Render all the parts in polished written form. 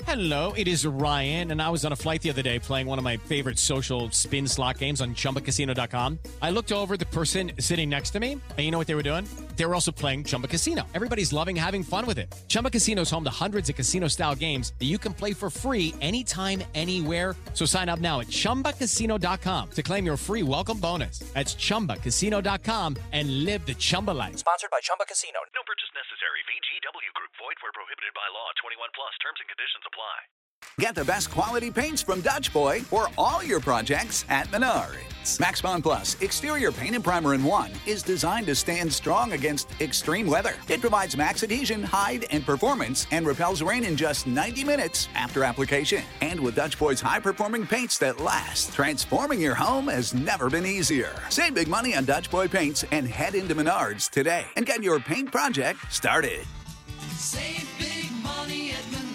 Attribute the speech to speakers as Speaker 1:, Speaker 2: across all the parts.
Speaker 1: Hello, it is Ryan, and I was on a flight the other day playing one of my favorite social spin slot games on ChumbaCasino.com. I looked over at the person sitting next to me, and you know what they were doing? They were also playing Chumba Casino. Everybody's loving having fun with it. Chumba Casino is home to hundreds of casino-style games that you can play for free anytime, anywhere. So sign up now at ChumbaCasino.com to claim your free welcome bonus. That's ChumbaCasino.com and live the Chumba life.
Speaker 2: Sponsored by Chumba Casino.
Speaker 3: No purchase necessary. VGW Group. Void where prohibited by law. 21 plus. Terms and conditions apply.
Speaker 4: Get the best quality paints from Dutch Boy for all your projects at Menards. Max Bond Plus Exterior Paint and Primer in 1 is designed to stand strong against extreme weather. It provides max adhesion, hide, and performance and repels rain in just 90 minutes after application. And with Dutch Boy's high-performing paints that last, transforming your home has never been easier. Save big money on Dutch Boy paints and head into Menards today and get your paint project started.
Speaker 5: Save big money at Menards.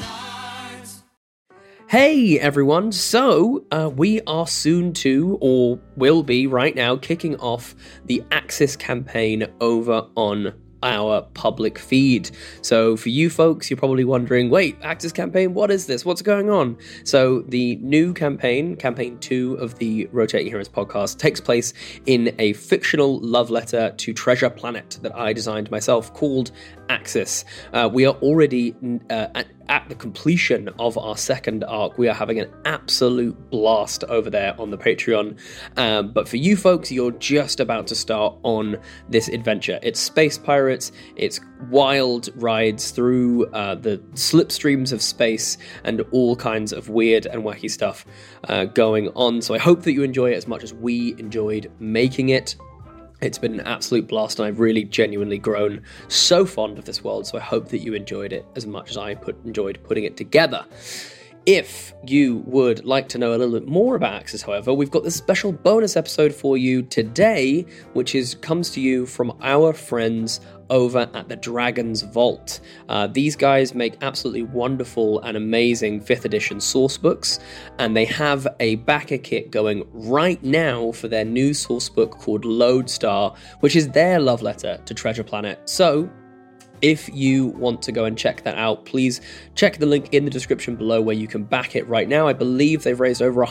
Speaker 6: Hey everyone, so we are soon to, or will be right now, kicking off the Axis campaign over on our public feed. So for you folks, you're probably wondering, wait, Axis campaign, what is this? What's going on? So the new campaign 2 of the Rotating Heroes podcast, takes place in a fictional love letter to Treasure Planet that I designed myself called Axis. We are already at the completion of our second arc. We are having an absolute blast over there on the Patreon. But for you folks, you're just about to start on this adventure. It's space pirates, it's wild rides through the slipstreams of space, and all kinds of weird and wacky stuff going on. So I hope that you enjoy it as much as we enjoyed making it. It's been an absolute blast, and I've really genuinely grown so fond of this world, so I hope that you enjoyed it as much as I enjoyed putting it together. If you would like to know a little bit more about Axis, however, we've got this special bonus episode for you today, which comes to you from our friends over at the Dragon's Vault. These guys make absolutely wonderful and amazing 5th edition sourcebooks, and they have a backer kit going right now for their new sourcebook called Lodestar, which is their love letter to Treasure Planet. So if you want to go and check that out, please check the link in the description below where you can back it right now. I believe they've raised over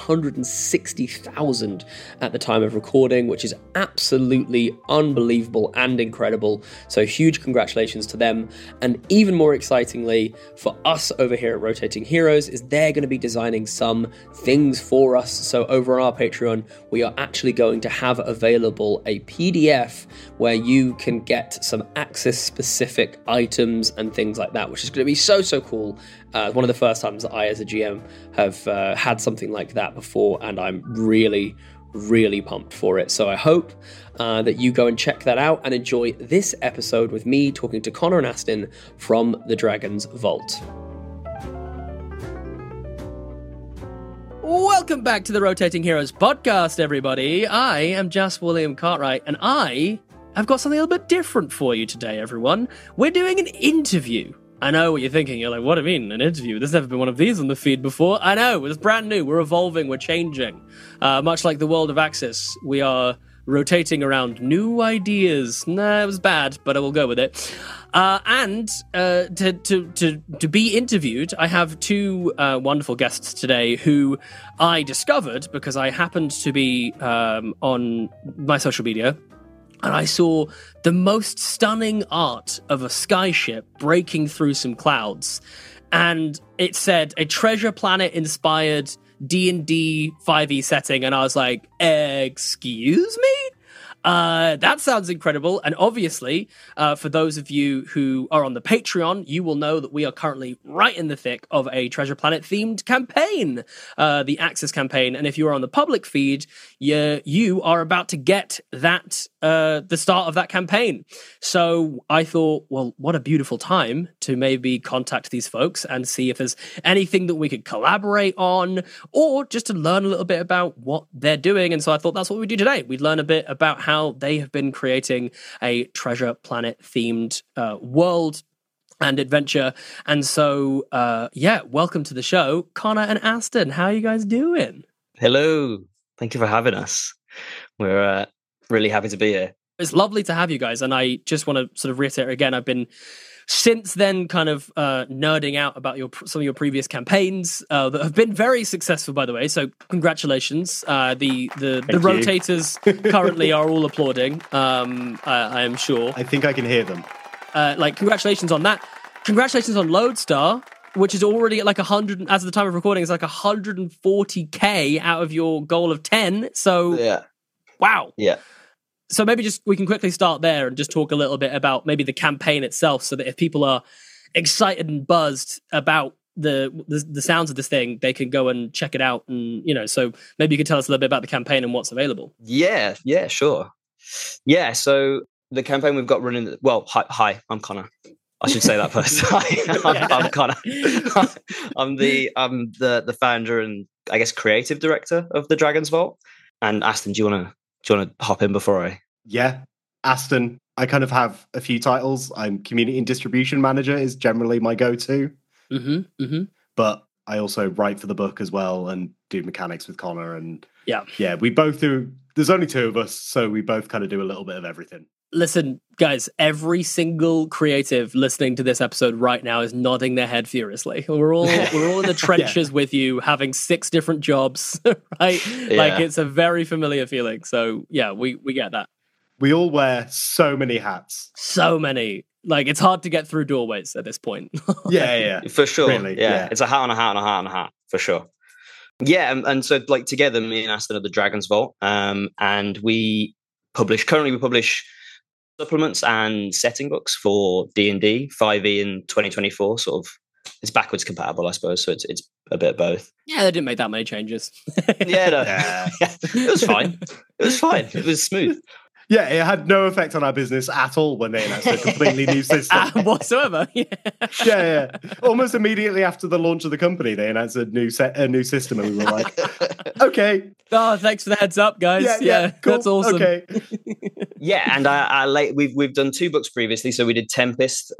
Speaker 6: 160,000 at the time of recording, which is absolutely unbelievable and incredible. So huge congratulations to them. And even more excitingly for us over here at Rotating Heroes is they're going to be designing some things for us. So over on our Patreon, we are actually going to have available a PDF where you can get some Axis-specific items and things like that, which is going to be so cool. One of the first times that I as a GM have had something like that before, and I'm really pumped for it. So I hope that you go and check that out and enjoy this episode with me talking to Connor and Aston from the Dragon's Vault. Welcome back to the Rotating Heroes podcast, everybody. I am Jas William Cartwright, and I've got something a little bit different for you today, everyone. We're doing an interview. I know what you're thinking. You're like, what do you mean, an interview? There's never been one of these on the feed before. I know, it's brand new. We're evolving, we're changing. Much like the world of Axis, we are rotating around new ideas. Nah, it was bad, but I will go with it. And to be interviewed, I have 2 wonderful guests today who I discovered because I happened to be on my social media, and I saw the most stunning art of a skyship breaking through some clouds. And it said a Treasure Planet-inspired D&D 5e setting. And I was like, excuse me? That sounds incredible. And obviously, for those of you who are on the Patreon, you will know that we are currently right in the thick of a Treasure Planet themed campaign, the Axis campaign. And if you are on the public feed, you are about to get that, the start of that campaign. So I thought, well, what a beautiful time to maybe contact these folks and see if there's anything that we could collaborate on, or just to learn a little bit about what they're doing. And so I thought that's what we do today. We'd learn a bit about how they have been creating a Treasure Planet themed world and adventure. And so, welcome to the show, Connor and Aston. How are you guys doing?
Speaker 7: Hello. Thank you for having us. We're really happy to be here.
Speaker 6: It's lovely to have you guys. And I just want to sort of reiterate again, I've been since then, kind of nerding out about some of your previous campaigns that have been very successful, by the way. So congratulations. The rotators currently are all applauding. I am sure.
Speaker 2: I think I can hear them.
Speaker 6: Congratulations on that. Congratulations on Lodestar, which is already at like 100. As of the time of recording, it's like 140k out of your goal of 10. So
Speaker 7: Yeah.
Speaker 6: Wow.
Speaker 7: Yeah.
Speaker 6: So maybe we can quickly start there and just talk a little bit about maybe the campaign itself, so that if people are excited and buzzed about the sounds of this thing, they can go and check it out. And so maybe you can tell us a little bit about the campaign and what's available.
Speaker 7: Yeah, sure. Yeah, so the campaign we've got running. Well, hi, I'm Connor. I should say that first. I'm Connor. I'm the founder and I guess creative director of the Dragon's Vault. And Aston, do you want to hop in before I?
Speaker 2: Yeah, Aston. I kind of have a few titles. I'm community and distribution manager is generally my go-to. But I also write for the book as well and do mechanics with Connor. And yeah, we both do. There's only two of us, so we both kind of do a little bit of everything.
Speaker 6: Listen, guys, every single creative listening to this episode right now is nodding their head furiously. We're all in the trenches with you, having 6 different jobs, right?
Speaker 7: Yeah.
Speaker 6: Like, it's a very familiar feeling. So yeah, we get that.
Speaker 2: We all wear so many hats.
Speaker 6: So many. Like, it's hard to get through doorways at this point.
Speaker 2: Yeah.
Speaker 7: For sure.
Speaker 2: Really,
Speaker 7: yeah. It's a hat on a hat on a hat on a hat, for sure. Yeah, and so like together, me and Aston are the Dragon's Vault, and we publish supplements and setting books for D&D 5e in 2024. Sort of, it's backwards compatible, I suppose. So it's a bit of both.
Speaker 6: Yeah, they didn't make that many changes.
Speaker 7: Yeah, it was fine. It was smooth.
Speaker 2: Yeah, it had no effect on our business at all when they announced a completely new system.
Speaker 6: Whatsoever.
Speaker 2: Yeah. Almost immediately after the launch of the company, they announced a new system, and we were like, okay.
Speaker 6: Oh, thanks for the heads up, guys. Yeah,
Speaker 2: cool.
Speaker 6: That's awesome.
Speaker 2: Okay.
Speaker 7: Yeah, and we've done 2 books previously. So we did Tempest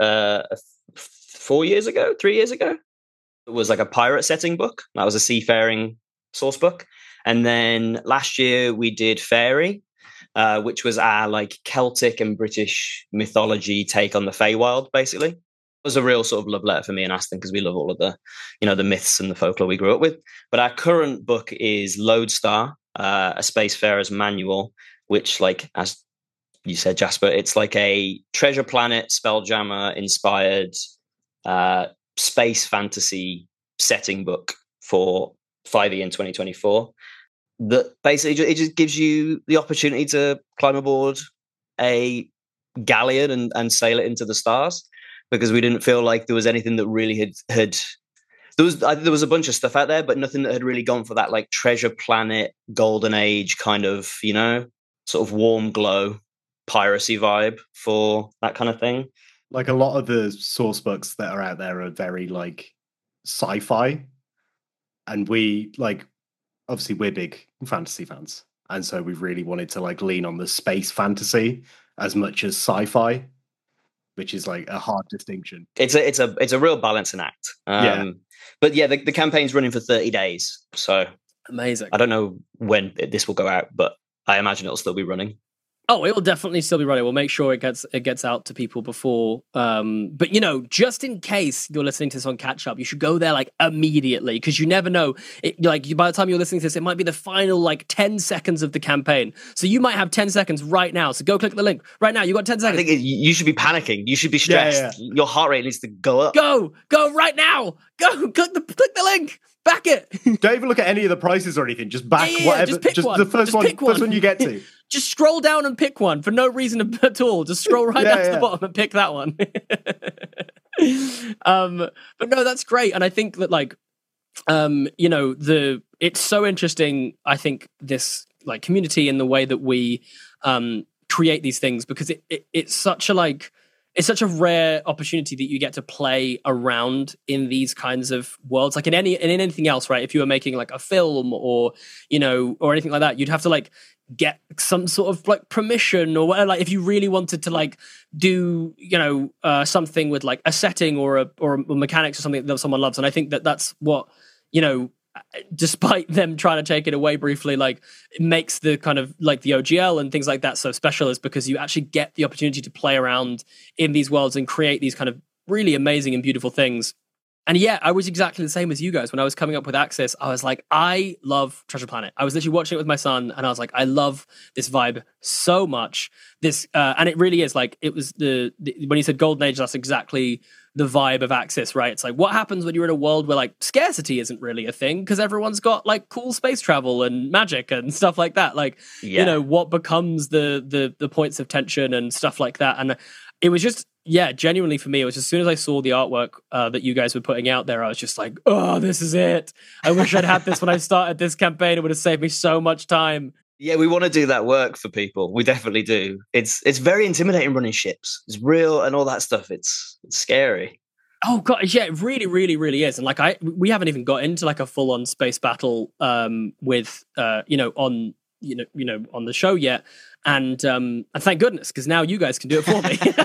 Speaker 7: 3 years ago. It was like a pirate setting book. That was a seafaring source book. And then last year we did Fairy, which was our like Celtic and British mythology take on the Feywild, basically. It was a real sort of love letter for me and Aston, because we love all of the, the myths and the folklore we grew up with. But our current book is Lodestar, a Spacefarer's Manual, which, like, as you said, Jasper, it's like a Treasure Planet Spelljammer inspired space fantasy setting book for 5e in 2024. That basically it just gives you the opportunity to climb aboard a galleon and sail it into the stars, because we didn't feel like there was anything that really had there was a bunch of stuff out there, but nothing that had really gone for that like Treasure Planet Golden Age kind of, sort of warm glow piracy vibe for that kind of thing.
Speaker 2: Like, a lot of the source books that are out there are very like sci-fi, and we like, obviously we're big fantasy fans, and so we really wanted to like lean on the space fantasy as much as sci-fi, which is like a hard distinction.
Speaker 7: It's a real balancing act. But yeah, the campaign's running for 30 days, so
Speaker 6: amazing.
Speaker 7: I don't know when this will go out, but I imagine it'll still be running.
Speaker 6: Oh, it will definitely still be running. We'll make sure it gets out to people before. But just in case you're listening to this on catch up, you should go there like immediately, because you never know. By the time you're listening to this, it might be the final like 10 seconds of the campaign. So you might have 10 seconds right now. So go click the link right now. You got 10 seconds.
Speaker 7: I think you should be panicking. You should be stressed. Yeah. Your heart rate needs to go up.
Speaker 6: Go right now. Go click the link. Back it.
Speaker 2: Don't even look at any of the prices or anything. Just back whatever.
Speaker 6: Just pick one.
Speaker 2: The first one you get to.
Speaker 6: Just scroll down and pick one for no reason at all. Just scroll right down to the bottom and pick that one. But no, that's great. And I think that it's so interesting. I think this like community and the way that we create these things, because it's such a rare opportunity that you get to play around in these kinds of worlds. Like in anything else, right? If you were making like a film or anything like that, you'd have to like get some sort of like permission or whatever. Like if you really wanted to like do, something with like a setting or a mechanics or something that someone loves. And I think that that's what, despite them trying to take it away briefly, like it makes the kind of like the OGL and things like that so special, is because you actually get the opportunity to play around in these worlds and create these kind of really amazing and beautiful things. And yeah, I was exactly the same as you guys. When I was coming up with Axis, I was like, I love Treasure Planet. I was literally watching it with my son, and I was like, I love this vibe so much. And it really is like, it was the when you said Golden Age, that's exactly the vibe of Axis, right? It's like, what happens when you're in a world where like scarcity isn't really a thing because everyone's got like cool space travel and magic and stuff like that. Like, you know, what becomes the points of tension and stuff like that. And it was just, yeah, genuinely for me, it was as soon as I saw the artwork that you guys were putting out there, I was just like, oh, this is it. I wish I'd had this when I started this campaign. It would have saved me so much time.
Speaker 7: Yeah, we want to do that work for people. We definitely do. It's very intimidating running ships. It's real and all that stuff. It's scary.
Speaker 6: Oh god, yeah, it really, really, really is. And like we haven't even got into like a full on space battle with on the show yet. And thank goodness, because now you guys can do it for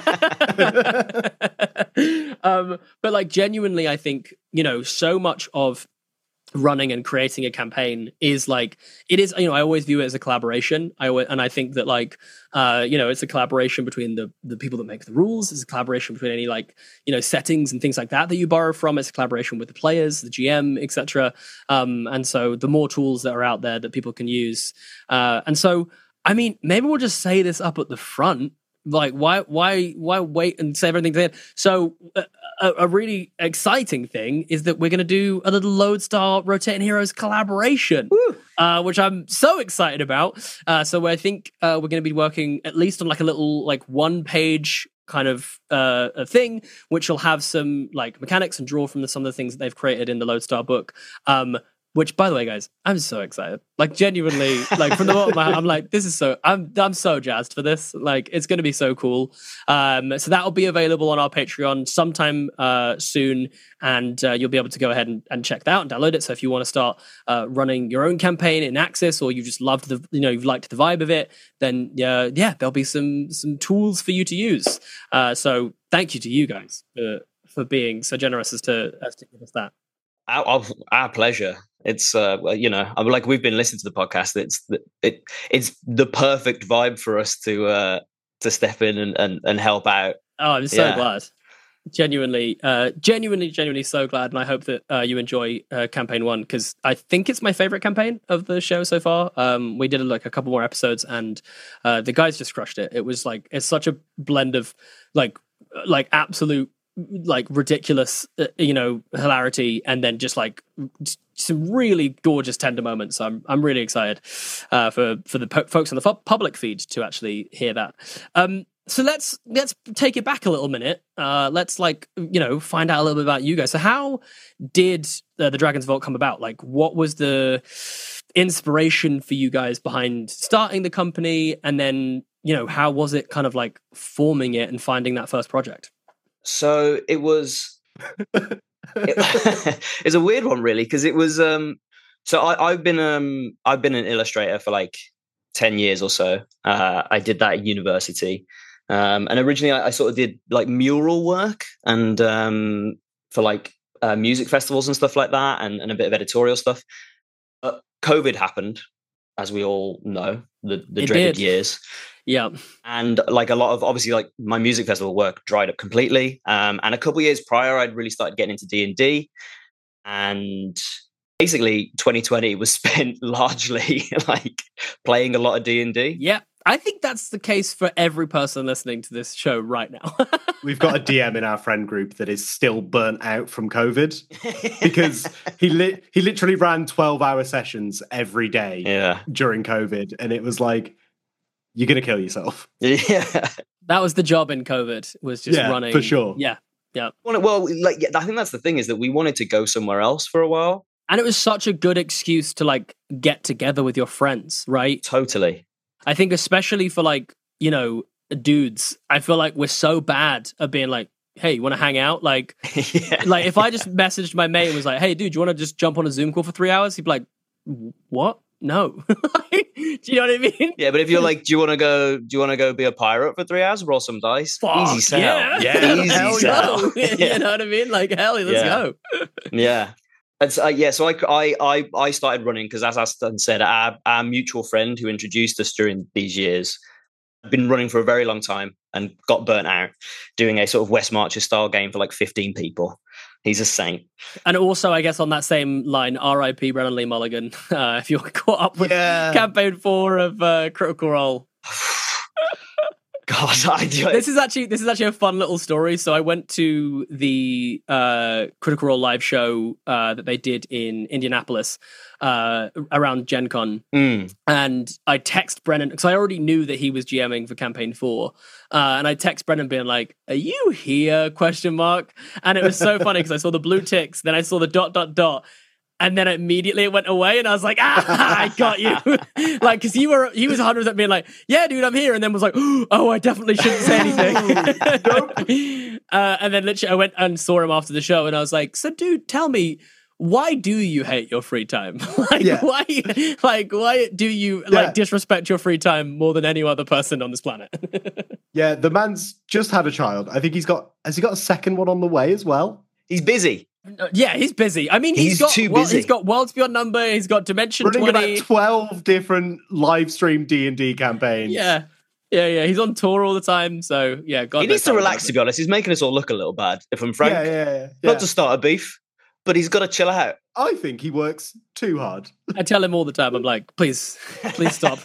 Speaker 6: me. But like genuinely, I think, so much of running and creating a campaign is like, it is, I always view it as a collaboration. And I think that like, it's a collaboration between the people that make the rules. It's a collaboration between any like, settings and things like that you borrow from. It's a collaboration with the players, the GM, etc. And so the more tools that are out there that people can use. And so, I mean, maybe we'll just say this up at the front. Like, why wait and say everything to the end? So, a really exciting thing is that we're going to do a little Lodestar Rotating Heroes collaboration, which I'm so excited about. So, I think we're going to be working at least on like a little like 1-page kind of a thing, which will have some like mechanics and draw from some of the things that they've created in the Lodestar book. Which, by the way, guys, I'm so excited. Like, genuinely, like from the bottom of my heart, I'm like, this is so. I'm so jazzed for this. Like, it's going to be so cool. So that will be available on our Patreon sometime soon, and you'll be able to go ahead and check that out and download it. So if you want to start running your own campaign in Axis, or you just loved you've liked the vibe of it, then there'll be some tools for you to use. So thank you to you guys for being so generous as to give us that.
Speaker 7: Our pleasure. It's I'm like, we've been listening to the podcast. It's the perfect vibe for us to step in and help out.
Speaker 6: Oh, I'm so glad. Genuinely so glad, and I hope that you enjoy campaign 1, because I think it's my favorite campaign of the show so far. We did like a couple more episodes, and the guys just crushed it. It was like, it's such a blend of like absolute like ridiculous hilarity, and then just like some really gorgeous tender moments. I'm really excited for the folks on the public feed to actually hear that. So let's take it back a little minute. Let's find out a little bit about you guys. So how did the Dragon's Vault come about? Like, what was the inspiration for you guys behind starting the company, and then how was it kind of like forming it and finding that first project?
Speaker 7: So it was, it's a weird one really, because it was, so I've been an illustrator for like 10 years or so. I did that at university. And originally I sort of did like mural work and, for like, music festivals and stuff like that, and a bit of editorial stuff. COVID happened, as we all know, the dreaded years.
Speaker 6: Yeah.
Speaker 7: And like a lot of, obviously, like my music festival work dried up completely. And a couple of years prior, I'd really started getting into D&D. And basically 2020 was spent largely like playing a lot of D&D.
Speaker 6: Yeah. I think that's the case for every person listening to this show right now.
Speaker 2: We've got a DM in our friend group that is still burnt out from COVID because he literally ran 12-hour sessions every day during COVID. And it was like, you're going to kill yourself.
Speaker 7: Yeah.
Speaker 6: That was the job in COVID, was just running.
Speaker 2: For sure.
Speaker 6: Yeah. Yeah.
Speaker 7: Well, like, I think that's the thing, is that we wanted to go somewhere else for a while.
Speaker 6: And it was such a good excuse to like get together with your friends, right?
Speaker 7: Totally.
Speaker 6: I think especially for like, dudes, I feel like we're so bad at being like, hey, you want to hang out? Like, like if I just messaged my mate and was like, hey, dude, do you want to just jump on a Zoom call for 3 hours? He'd be like, what? No. Do you know what I mean?
Speaker 7: Yeah, but if you're like, do you want to go be a pirate for 3 hours, roll some dice?
Speaker 6: Fuck,
Speaker 7: easy sell.
Speaker 6: Yeah.
Speaker 7: Easy sell.
Speaker 6: You know what I mean? Like, hell, let's go.
Speaker 7: Yeah. And so, so I started running because, as Aston said, our mutual friend who introduced us during these years had been running for a very long time. and got burnt out doing a sort of West Marches style game for like 15 people. He's a saint.
Speaker 6: And also, I guess on that same line, R.I.P. Brennan Lee Mulligan. If you're caught up with campaign 4 of Critical Role.
Speaker 7: God,
Speaker 6: this is actually a fun little story. So I went to the Critical Role live show that they did in Indianapolis around Gen Con, and I text Brennan because I already knew that he was GMing for campaign 4, and I text Brennan being like, "Are you here?" ? And it was so funny because I saw the blue ticks, then I saw the ... And then immediately it went away, and I was like, I got you. Like, because he was 100% being like, yeah, dude, I'm here. And then was like, oh, I definitely shouldn't say anything. And then literally I went and saw him after the show, and I was like, so dude, tell me, why do you hate your free time? Why do you disrespect your free time more than any other person on this planet?
Speaker 2: Yeah, the man's just had a child. I think has he got a second one on the way as well?
Speaker 7: He's busy.
Speaker 6: Yeah, he's busy. I mean, he's got
Speaker 7: too busy.
Speaker 6: He's got Worlds Beyond Number. He's got Dimension
Speaker 2: Running
Speaker 6: 20.
Speaker 2: about 12 different live stream D&D campaigns.
Speaker 6: Yeah. He's on tour all the time. So yeah, God.
Speaker 7: He needs to relax. To be honest, he's making us all look a little bad. If I'm frank, not to start a beef, but he's got to chill out.
Speaker 2: I think he works too hard.
Speaker 6: I tell him all the time. I'm like, please stop.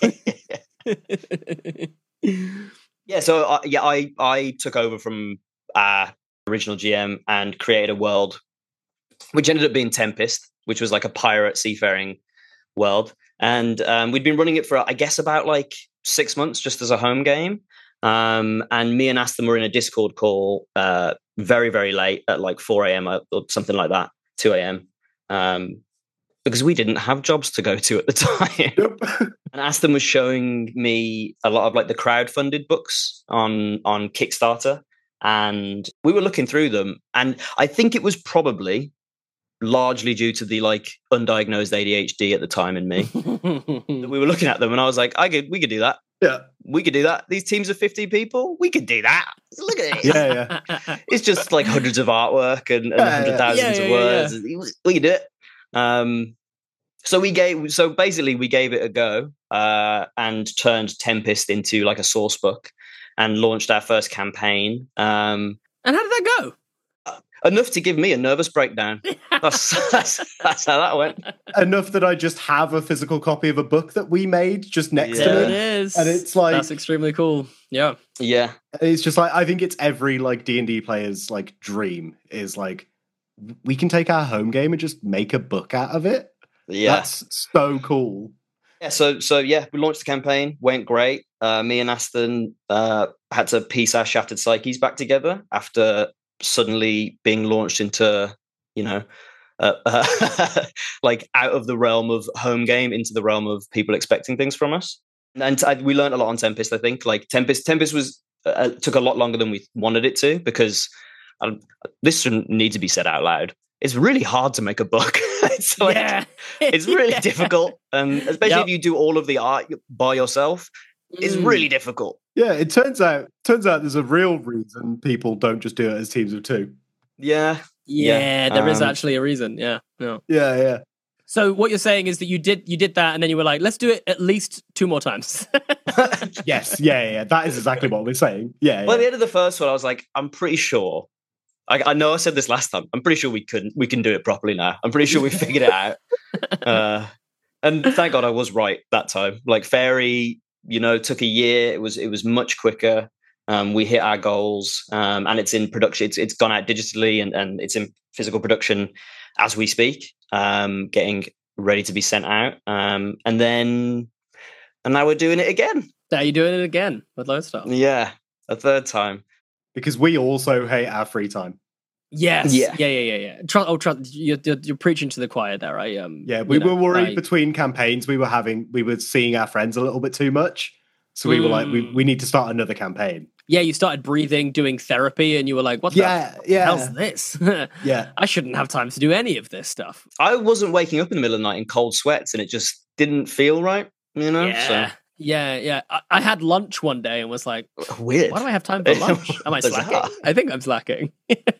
Speaker 7: Yeah. So I took over from original GM and created a world which ended up being Tempest, which was like a pirate seafaring world. And we'd been running it for, I guess, about like 6 months just as a home game. And me and Aston were in a Discord call very, very late at like 4 a.m. or something like that, 2 a.m. Because we didn't have jobs to go to at the time.
Speaker 2: Nope.
Speaker 7: And Aston was showing me a lot of like the crowdfunded books on Kickstarter. And we were looking through them. And I think it was probably largely due to the like undiagnosed ADHD at the time in me. We were looking at them and I was like, we could do that.
Speaker 2: Yeah. We
Speaker 7: could do that. These teams of 50 people, we could do that. Look at it.
Speaker 2: Yeah.
Speaker 7: It's just like hundreds of artwork and hundred thousands of words. We could do it. So we gave it a go and turned Tempest into like a source book and launched our first campaign.
Speaker 6: And how did that go?
Speaker 7: Enough to give me a nervous breakdown. That's how that went.
Speaker 2: Enough that I just have a physical copy of a book that we made just next to me.
Speaker 6: It is.
Speaker 2: And it's like...
Speaker 6: That's extremely cool. Yeah.
Speaker 7: Yeah.
Speaker 2: It's just like, I think it's every like D&D player's like dream is like, we can take our home game and just make a book out of it.
Speaker 7: Yeah.
Speaker 2: That's so cool.
Speaker 7: Yeah, so we launched the campaign, went great. Me and Aston had to piece our shattered psyches back together after suddenly being launched into, like out of the realm of home game into the realm of people expecting things from us. And we learned a lot on Tempest, I think. Like Tempest was took a lot longer than we wanted it to, because this shouldn't need to be said out loud. It's really hard to make a book. It's really difficult. Especially if you do all of the art by yourself, it's really difficult.
Speaker 2: Yeah, it turns out there's a real reason people don't just do it as teams of 2.
Speaker 7: Yeah.
Speaker 6: There is actually a reason. Yeah. No.
Speaker 2: Yeah.
Speaker 6: So what you're saying is that you did that, and then you were like, let's do it at least 2 more times.
Speaker 2: Yes. Yeah. That is exactly what we're saying. Yeah.
Speaker 7: Well, at the end of the first one, I was like, I'm pretty sure. I know I said this last time. I'm pretty sure we can do it properly now. I'm pretty sure we figured it out. And thank God I was right that time. Like Fairy, took a year. It was much quicker. We hit our goals, and it's in production. It's gone out digitally and it's in physical production as we speak, getting ready to be sent out. And now we're doing it again.
Speaker 6: Now you're doing it again with Lodestar.
Speaker 7: Yeah, a third time.
Speaker 2: Because we also hate our free time.
Speaker 6: Yes. Yeah. You're preaching to the choir there.
Speaker 2: We were worried between campaigns. We were seeing our friends a little bit too much. So we were like, we need to start another campaign.
Speaker 6: Yeah, you started breathing, doing therapy, and you were like, what the hell's this?
Speaker 2: Yeah.
Speaker 6: I shouldn't have time to do any of this stuff.
Speaker 7: I wasn't waking up in the middle of the night in cold sweats, and it just didn't feel right,
Speaker 6: Yeah.
Speaker 7: So.
Speaker 6: Yeah. I had lunch one day and was like,
Speaker 7: weird.
Speaker 6: Why do I have time for lunch? Am I slacking? I think I'm slacking.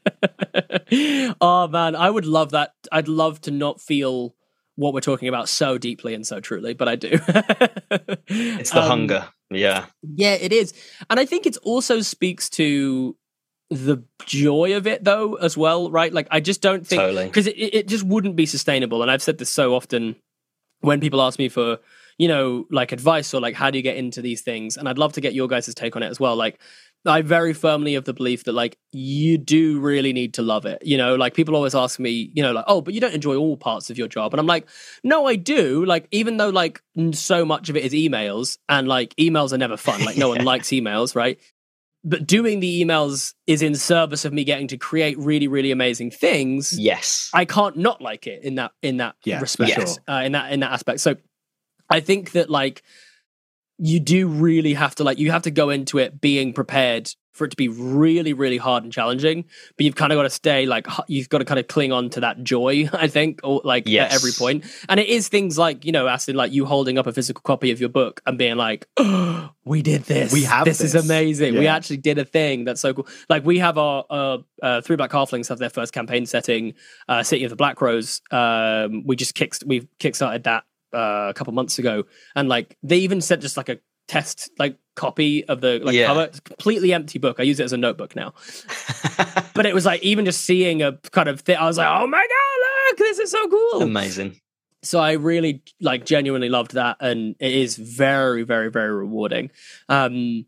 Speaker 6: Oh, man, I would love that. I'd love to not feel what we're talking about so deeply and so truly, but I do.
Speaker 7: It's the hunger. Yeah.
Speaker 6: Yeah, it is. And I think it also speaks to the joy of it, though, as well, right? Like, I just don't think...
Speaker 7: Totally.
Speaker 6: Because it just wouldn't be sustainable. And I've said this so often when people ask me for, you know, like advice or like, how do you get into these things? And I'd love to get your guys' take on it as well. Like, I very firmly have the belief that, like, you do really need to love it. You know, like, people always ask me, you know, like, oh, but you don't enjoy all parts of your job. And I'm like, no, I do. Like, even though, like, so much of it is emails, and, like, emails are never fun. Like, no one likes emails, right? But doing the emails is in service of me getting to create really, really amazing things.
Speaker 7: Yes.
Speaker 6: I can't not like it in that respect,
Speaker 2: sure.
Speaker 6: in that aspect. So I think that, like, you do really have to, like, you have to go into it being prepared for it to be really, really hard and challenging. But you've kind of got to stay, like, you've got to kind of cling on to that joy, I think, or like at every point. And it is things like, you know, Aston, like you holding up a physical copy of your book and being like, oh, we did this.
Speaker 2: We have
Speaker 6: this. Is amazing.
Speaker 2: Yeah.
Speaker 6: We actually did a thing. That's so cool. Like, we have our Three Black Halflings have their first campaign setting, City of the Black Rose. We've kickstarted that a couple months ago, and like they even sent just like a test like copy of the cover. It's a completely empty book. I use it as a notebook now. But it was like, even just seeing a kind of thing, I was like, oh my god, look, this is so cool.
Speaker 7: Amazing.
Speaker 6: So I really like genuinely loved that, and it is very, very, very rewarding. And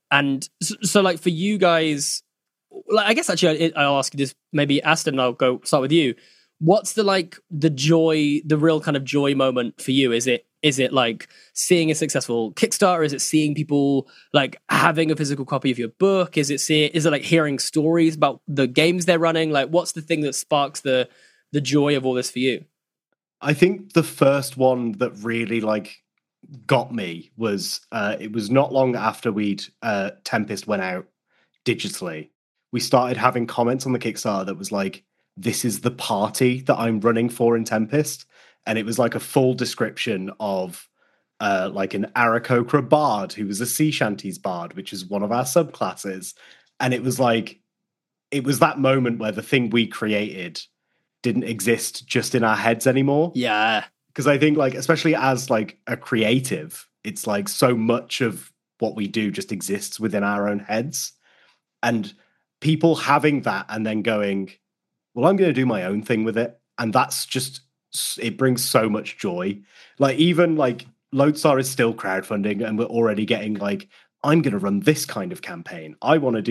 Speaker 6: so like for you guys, like, I guess actually I'll ask you this, maybe Aston, I'll go start with you. What's the joy, the real kind of joy moment for you? Is it like seeing a successful Kickstarter? Is it seeing people like having a physical copy of your book? Is it like hearing stories about the games they're running? Like, what's the thing that sparks the joy of all this for you?
Speaker 2: I think the first one that really like got me was it was not long after Tempest went out digitally. We started having comments on the Kickstarter that was like, this is the party that I'm running for in Tempest. And it was like a full description of like an Aarakocra bard who was a sea shanties bard, which is one of our subclasses. And it was like, it was that moment where the thing we created didn't exist just in our heads anymore.
Speaker 6: Yeah.
Speaker 2: Because I think like, especially as like a creative, it's like so much of what we do just exists within our own heads. And people having that and then going, well, I'm going to do my own thing with it. And that's just, it brings so much joy. Like, even like Lodestar is still crowdfunding, and we're already getting like, I'm going to run this kind of campaign. I want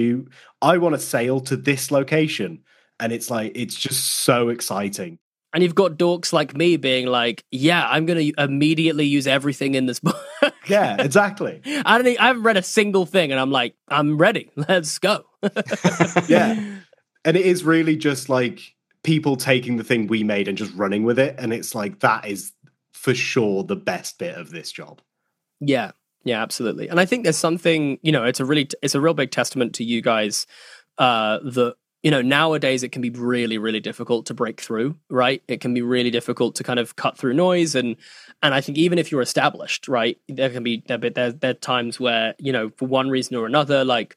Speaker 2: to sail to this location. And it's like, it's just so exciting.
Speaker 6: And you've got dorks like me being like, yeah, I'm going to immediately use everything in this book.
Speaker 2: Yeah, exactly.
Speaker 6: I haven't read a single thing, and I'm like, I'm ready. Let's go.
Speaker 2: Yeah. And it is really just like people taking the thing we made and just running with it. And it's like, that is for sure the best bit of this job.
Speaker 6: Yeah. Yeah, absolutely. And I think there's something, you know, it's a real big testament to you guys that, you know, nowadays it can be really, really difficult to break through, right? It can be really difficult to kind of cut through noise. And I think even if you're established, right, there are times where, you know, for one reason or another, like,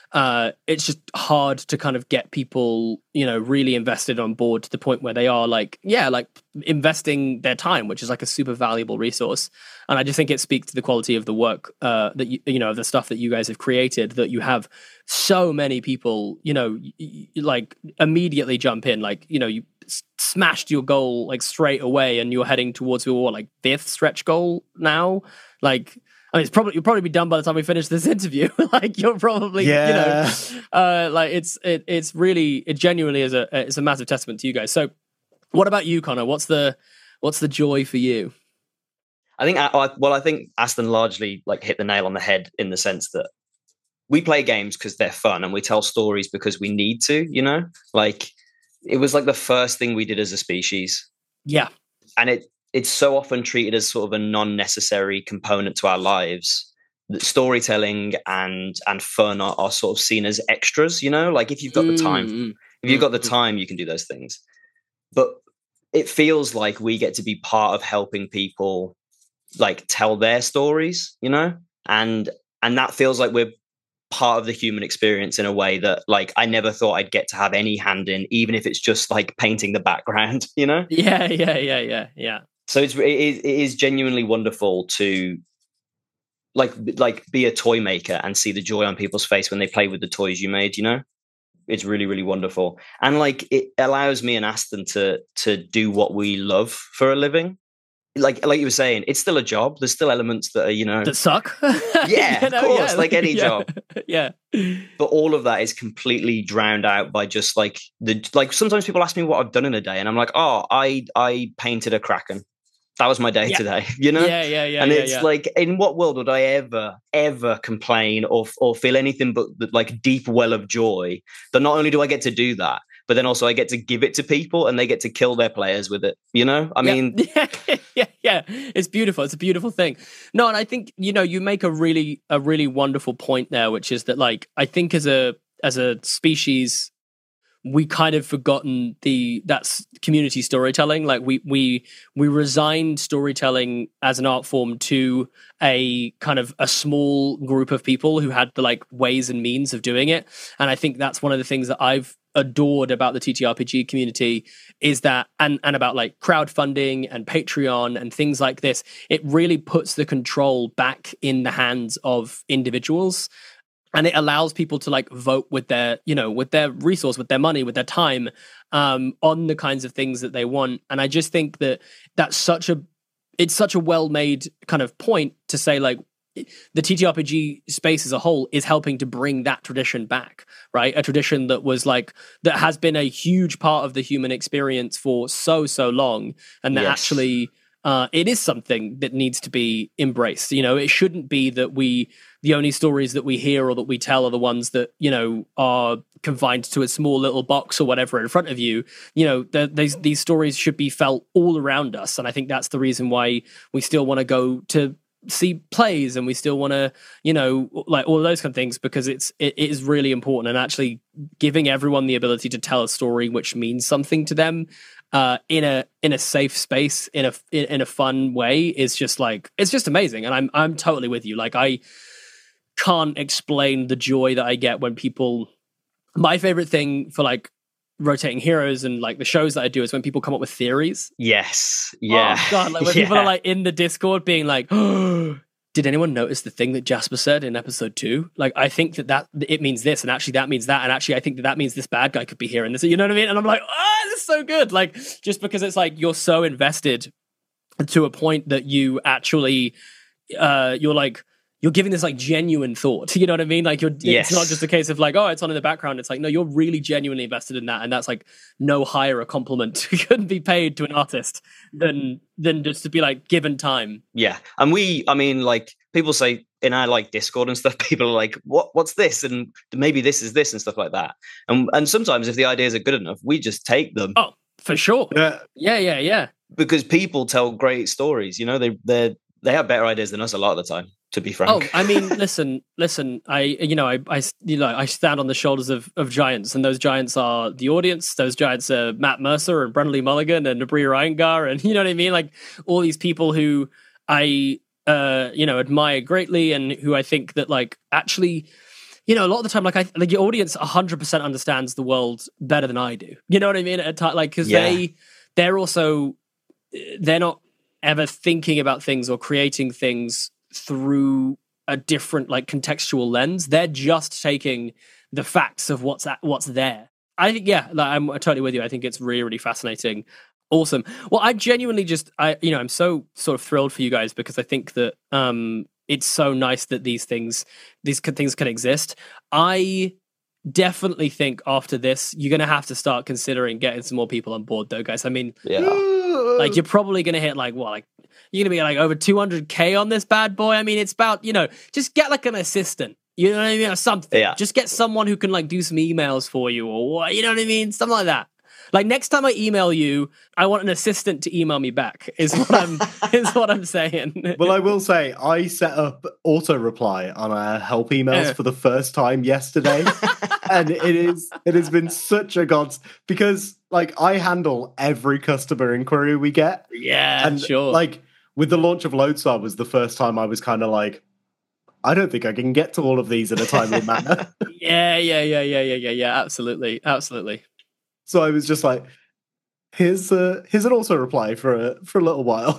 Speaker 6: it's just hard to kind of get people, you know, really invested on board to the point where they are like, yeah, like investing their time, which is like a super valuable resource. And I just think it speaks to the quality of the work that you know, the stuff that you guys have created, that you have so many people, you know, like immediately jump in, like, you know, you smashed your goal like straight away, and you're heading towards your like 5th stretch goal now. Like, I mean, you'll probably be done by the time we finish this interview. Like, you're probably,
Speaker 2: yeah.
Speaker 6: You know, like it's really, it genuinely is it's a massive testament to you guys. So, what about you, Connor? What's the joy for you?
Speaker 7: I think Aston largely like hit the nail on the head, in the sense that we play games because they're fun, and we tell stories because we need to. You know, like it was like the first thing we did as a species.
Speaker 6: Yeah,
Speaker 7: and it's so often treated as sort of a non-necessary component to our lives. That storytelling and fun are sort of seen as extras, you know, like if you've got the time, you can do those things. But it feels like we get to be part of helping people like tell their stories, you know, and that feels like we're part of the human experience in a way that like I never thought I'd get to have any hand in, even if it's just like painting the background, you know?
Speaker 6: Yeah.
Speaker 7: So it is genuinely wonderful to like be a toy maker and see the joy on people's face when they play with the toys you made, you know? It's really, really wonderful. And like it allows me and Aston to do what we love for a living. Like you were saying, it's still a job. There's still elements that are, you know,
Speaker 6: that suck.
Speaker 7: Yeah, of course, like any job.
Speaker 6: Yeah.
Speaker 7: But all of that is completely drowned out by just like sometimes people ask me what I've done in a day, and I'm like, oh, I painted a Kraken. That was my day today, you know?
Speaker 6: Yeah.
Speaker 7: And it's like, in what world would I ever complain or feel anything but like deep well of joy that not only do I get to do that, but then also I get to give it to people and they get to kill their players with it, you know? I mean...
Speaker 6: Yeah. It's beautiful. It's a beautiful thing. No, and I think, you know, you make a really wonderful point there, which is that, like, I think as a species, we kind of forgotten that's community storytelling. Like we resigned storytelling as an art form to a kind of a small group of people who had the like ways and means of doing it. And I think that's one of the things that I've adored about the TTRPG community is that, and about like crowdfunding and Patreon and things like this, it really puts the control back in the hands of individuals. And it allows people to like vote with their, you know, with their resource, with their money, with their time, on the kinds of things that they want. And I just think that it's such a well-made kind of point to say, like, the TTRPG space as a whole is helping to bring that tradition back, right? A tradition that has been a huge part of the human experience for so long, and that actually it is something that needs to be embraced. You know, it shouldn't be that the only stories that we hear or that we tell are the ones that, you know, are confined to a small little box or whatever in front of you. You know, these stories should be felt all around us. And I think that's the reason why we still want to go to see plays and we still want to, you know, like all of those kind of things, because it is really important. And actually giving everyone the ability to tell a story which means something to them in a safe space, in a fun way, is just like, it's just amazing. And I'm totally with you. Like, I can't explain the joy that I get when people... My favorite thing for like rotating heroes and like the shows that I do is when people come up with theories.
Speaker 7: Yes. Yeah.
Speaker 6: Oh god, like when people are like in the Discord being like, oh, did anyone notice the thing that Jasper said in episode 2? Like, I think that it means this, and actually that means that, and actually I think that means this bad guy could be here, and this, you know what I mean? And I'm like, oh, this is so good. Like, just because it's like you're so invested to a point that you actually you're giving this like genuine thought, you know what I mean? Like it's not just a case of like, oh, it's on in the background. It's like, no, you're really genuinely invested in that. And that's like no higher a compliment couldn't be paid to an artist than just to be like given time.
Speaker 7: Yeah. And I mean, like people say in our like Discord and stuff, people are like, what's this? And maybe this is this and stuff like that. And sometimes if the ideas are good enough, we just take them.
Speaker 6: Oh, for sure. Yeah. Because
Speaker 7: people tell great stories, you know, they have better ideas than us a lot of the time, to be frank.
Speaker 6: Oh, I mean, listen. I stand on the shoulders of giants, and those giants are the audience. Those giants are Matt Mercer and Brennan Lee Mulligan and Abria Iyengar, and you know what I mean. Like all these people who I admire greatly, and who I think that like actually, you know, a lot of the time, like the audience 100% understands the world better than I do. You know what I mean? At time, like because they're not ever thinking about things or creating things through a different like contextual lens. They're just taking the facts of what's there. I think, I'm totally with you. I think it's really, really fascinating. Awesome. Well, I genuinely I'm so sort of thrilled for you guys, because I think that it's so nice that these things can exist. I definitely think after this, you're going to have to start considering getting some more people on board though, guys. I mean, like you're probably going to hit like, what, like you're going to be like over 200K on this bad boy. I mean, it's about, you know, just get like an assistant, you know what I mean? Or something. Yeah. Just get someone who can like do some emails for you, or you know what I mean? Something like that. Like next time I email you, I want an assistant to email me back. Is what I'm saying.
Speaker 2: Well, I will say I set up auto reply on our help emails for the first time yesterday, and it has been such a godsend, because like I handle every customer inquiry we get.
Speaker 6: Yeah,
Speaker 2: and
Speaker 6: sure.
Speaker 2: Like with the launch of Lodestar was the first time I was kind of like, I don't think I can get to all of these in a timely manner.
Speaker 6: Yeah. Absolutely.
Speaker 2: So I was just like, here's an auto reply for a little while.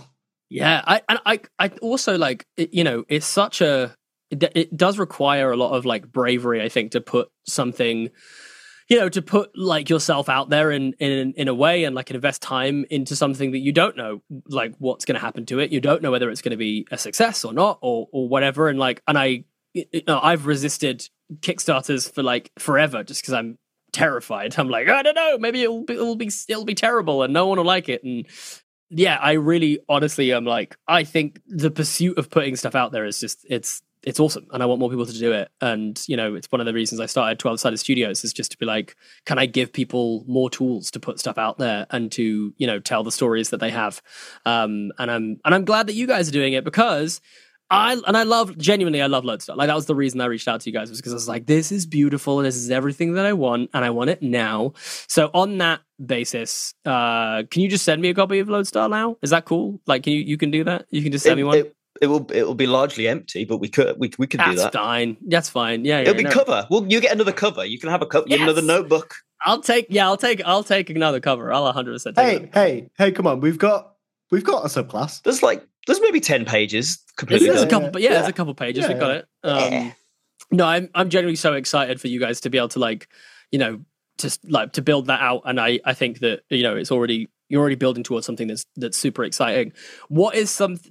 Speaker 6: Yeah, I also like it's such it does require a lot of like bravery, I think, to put something, to put like yourself out there in a way, and like invest time into something that you don't know like what's going to happen to it. You don't know whether it's going to be a success or not, or whatever. And I've resisted Kickstarters for like forever just because I'm terrified. I'm like, I don't know, maybe it'll be terrible and no one will like it. And yeah, I really honestly am like, I think the pursuit of putting stuff out there is just it's awesome, and I want more people to do it. And it's one of the reasons I started 12-Sided Studios, is just to be like, can I give people more tools to put stuff out there and to tell the stories that they have. And I'm glad that you guys are doing it, because I love Lodestar. Like, that was the reason I reached out to you guys, was because I was like, this is beautiful, this is everything that I want, and I want it now. So on that basis, can you just send me a copy of Lodestar now? Is that cool? Like, you can do that? You can just send me one?
Speaker 7: It will be largely empty, but we could do that.
Speaker 6: That's fine. Yeah,
Speaker 7: it'll be cover. Well, you get another cover. You can have a cover. Yes. Another notebook.
Speaker 6: I'll take another cover. I'll 100% take
Speaker 2: it. Hey, come on. We've got a subclass.
Speaker 7: There's maybe 10 pages completely.
Speaker 6: There's a couple, but there's a couple pages. Yeah, we've got it. No, I'm genuinely so excited for you guys to be able to to build that out, and I think that you're already building towards something that's super exciting. What is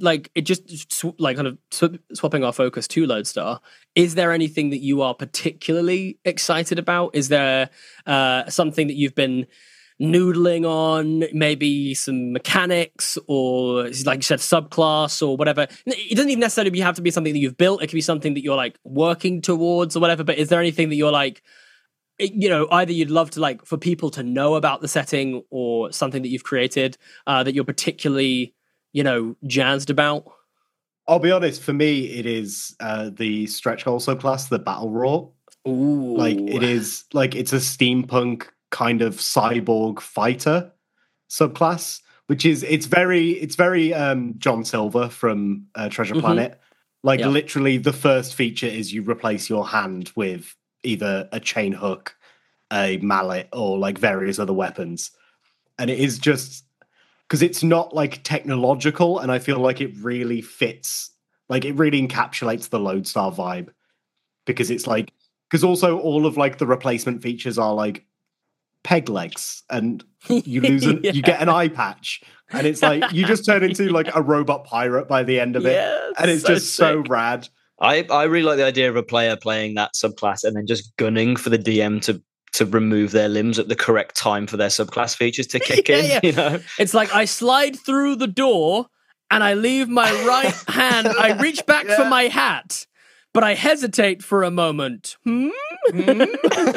Speaker 6: swapping our focus to Lodestar? Is there anything that you are particularly excited about? Is there something that you've been noodling on, maybe some mechanics, or like you said, subclass or whatever? It doesn't even necessarily have to be something that you've built. It could be something that you're like working towards or whatever. But is there anything that you're like, either you'd love to like for people to know about the setting, or something that you've created that you're particularly jazzed about?
Speaker 2: I'll be honest, for me it is the stretch goal subclass, the Battle Roar.
Speaker 6: Ooh.
Speaker 2: Like, it is like, it's a steampunk kind of cyborg fighter subclass, which is it's very John Silver from Treasure Planet. Like, literally the first feature is you replace your hand with either a chain hook, a mallet, or like various other weapons. And it is just because it's not like technological, and I feel like it really fits, like it really encapsulates the Lodestar vibe, because it's like, because also all of like the replacement features are like peg legs, and you lose you get an eye patch, and it's like you just turn into like a robot pirate by the end of it, and it's just so rad.
Speaker 7: I really like the idea of a player playing that subclass and then just gunning for the DM to remove their limbs at the correct time for their subclass features to kick in.
Speaker 6: It's like, I slide through the door and I leave my right hand. I reach back for my hat, but I hesitate for a moment. The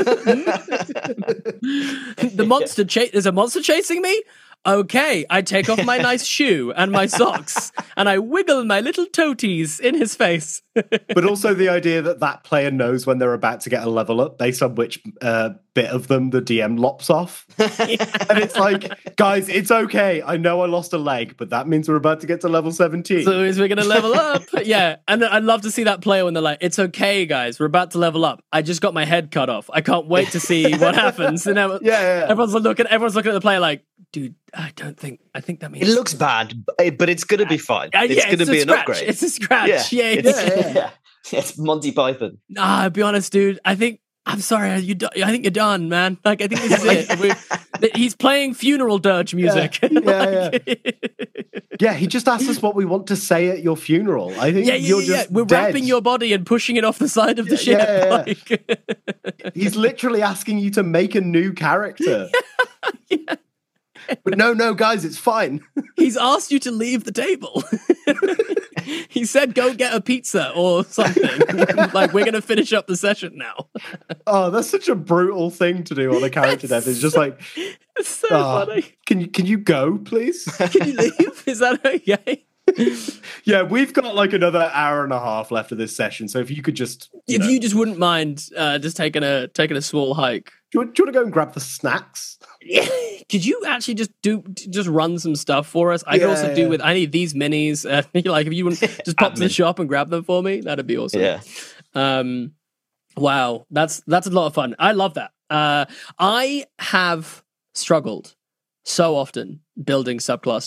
Speaker 6: monster there's a monster chasing me? Okay, I take off my nice shoe and my socks, and I wiggle my little toties in his face.
Speaker 2: But also the idea that player knows when they're about to get a level up based on which bit of them the DM lops off. And it's like, guys, it's okay. I know I lost a leg, but that means we're about to get to level 17.
Speaker 6: So we're going to level up. Yeah, and I'd love to see that player when they're like, it's okay, guys, we're about to level up. I just got my head cut off. I can't wait to see what happens. And everyone's looking at the player like, dude, I think that means
Speaker 7: it looks bad, but it's going to be fine. It's going to be an upgrade.
Speaker 6: It's a scratch.
Speaker 7: Yeah. It's Monty Python.
Speaker 6: Nah, I'll be honest, dude. I'm sorry. I think you're done, man. Like, I think this is it. He's playing funeral dirge music.
Speaker 2: Yeah, he just asked us what we want to say at your funeral. I think you're just
Speaker 6: we're
Speaker 2: dead.
Speaker 6: wrapping your body and pushing it off the side of the ship.
Speaker 2: Like. He's literally asking you to make a new character.
Speaker 6: Yeah.
Speaker 2: But no, guys, it's fine.
Speaker 6: He's asked you to leave the table. He said, go get a pizza or something. Like, we're going to finish up the session now.
Speaker 2: Oh, that's such a brutal thing to do on a character death. It's just like,
Speaker 6: it's so funny.
Speaker 2: Can you go, please?
Speaker 6: Can you leave? Is that okay?
Speaker 2: Yeah, we've got like another hour and a half left of this session. So if you could just,
Speaker 6: you just wouldn't mind just taking a small hike.
Speaker 2: Do you want to go and grab the snacks?
Speaker 6: Yeah. Could you actually just run some stuff for us? I could also do with, I need these minis. Like, if you wouldn't just pop to the shop and grab them for me, that'd be awesome.
Speaker 7: Yeah.
Speaker 6: Wow. That's a lot of fun. I love that. I have struggled so often building subclasses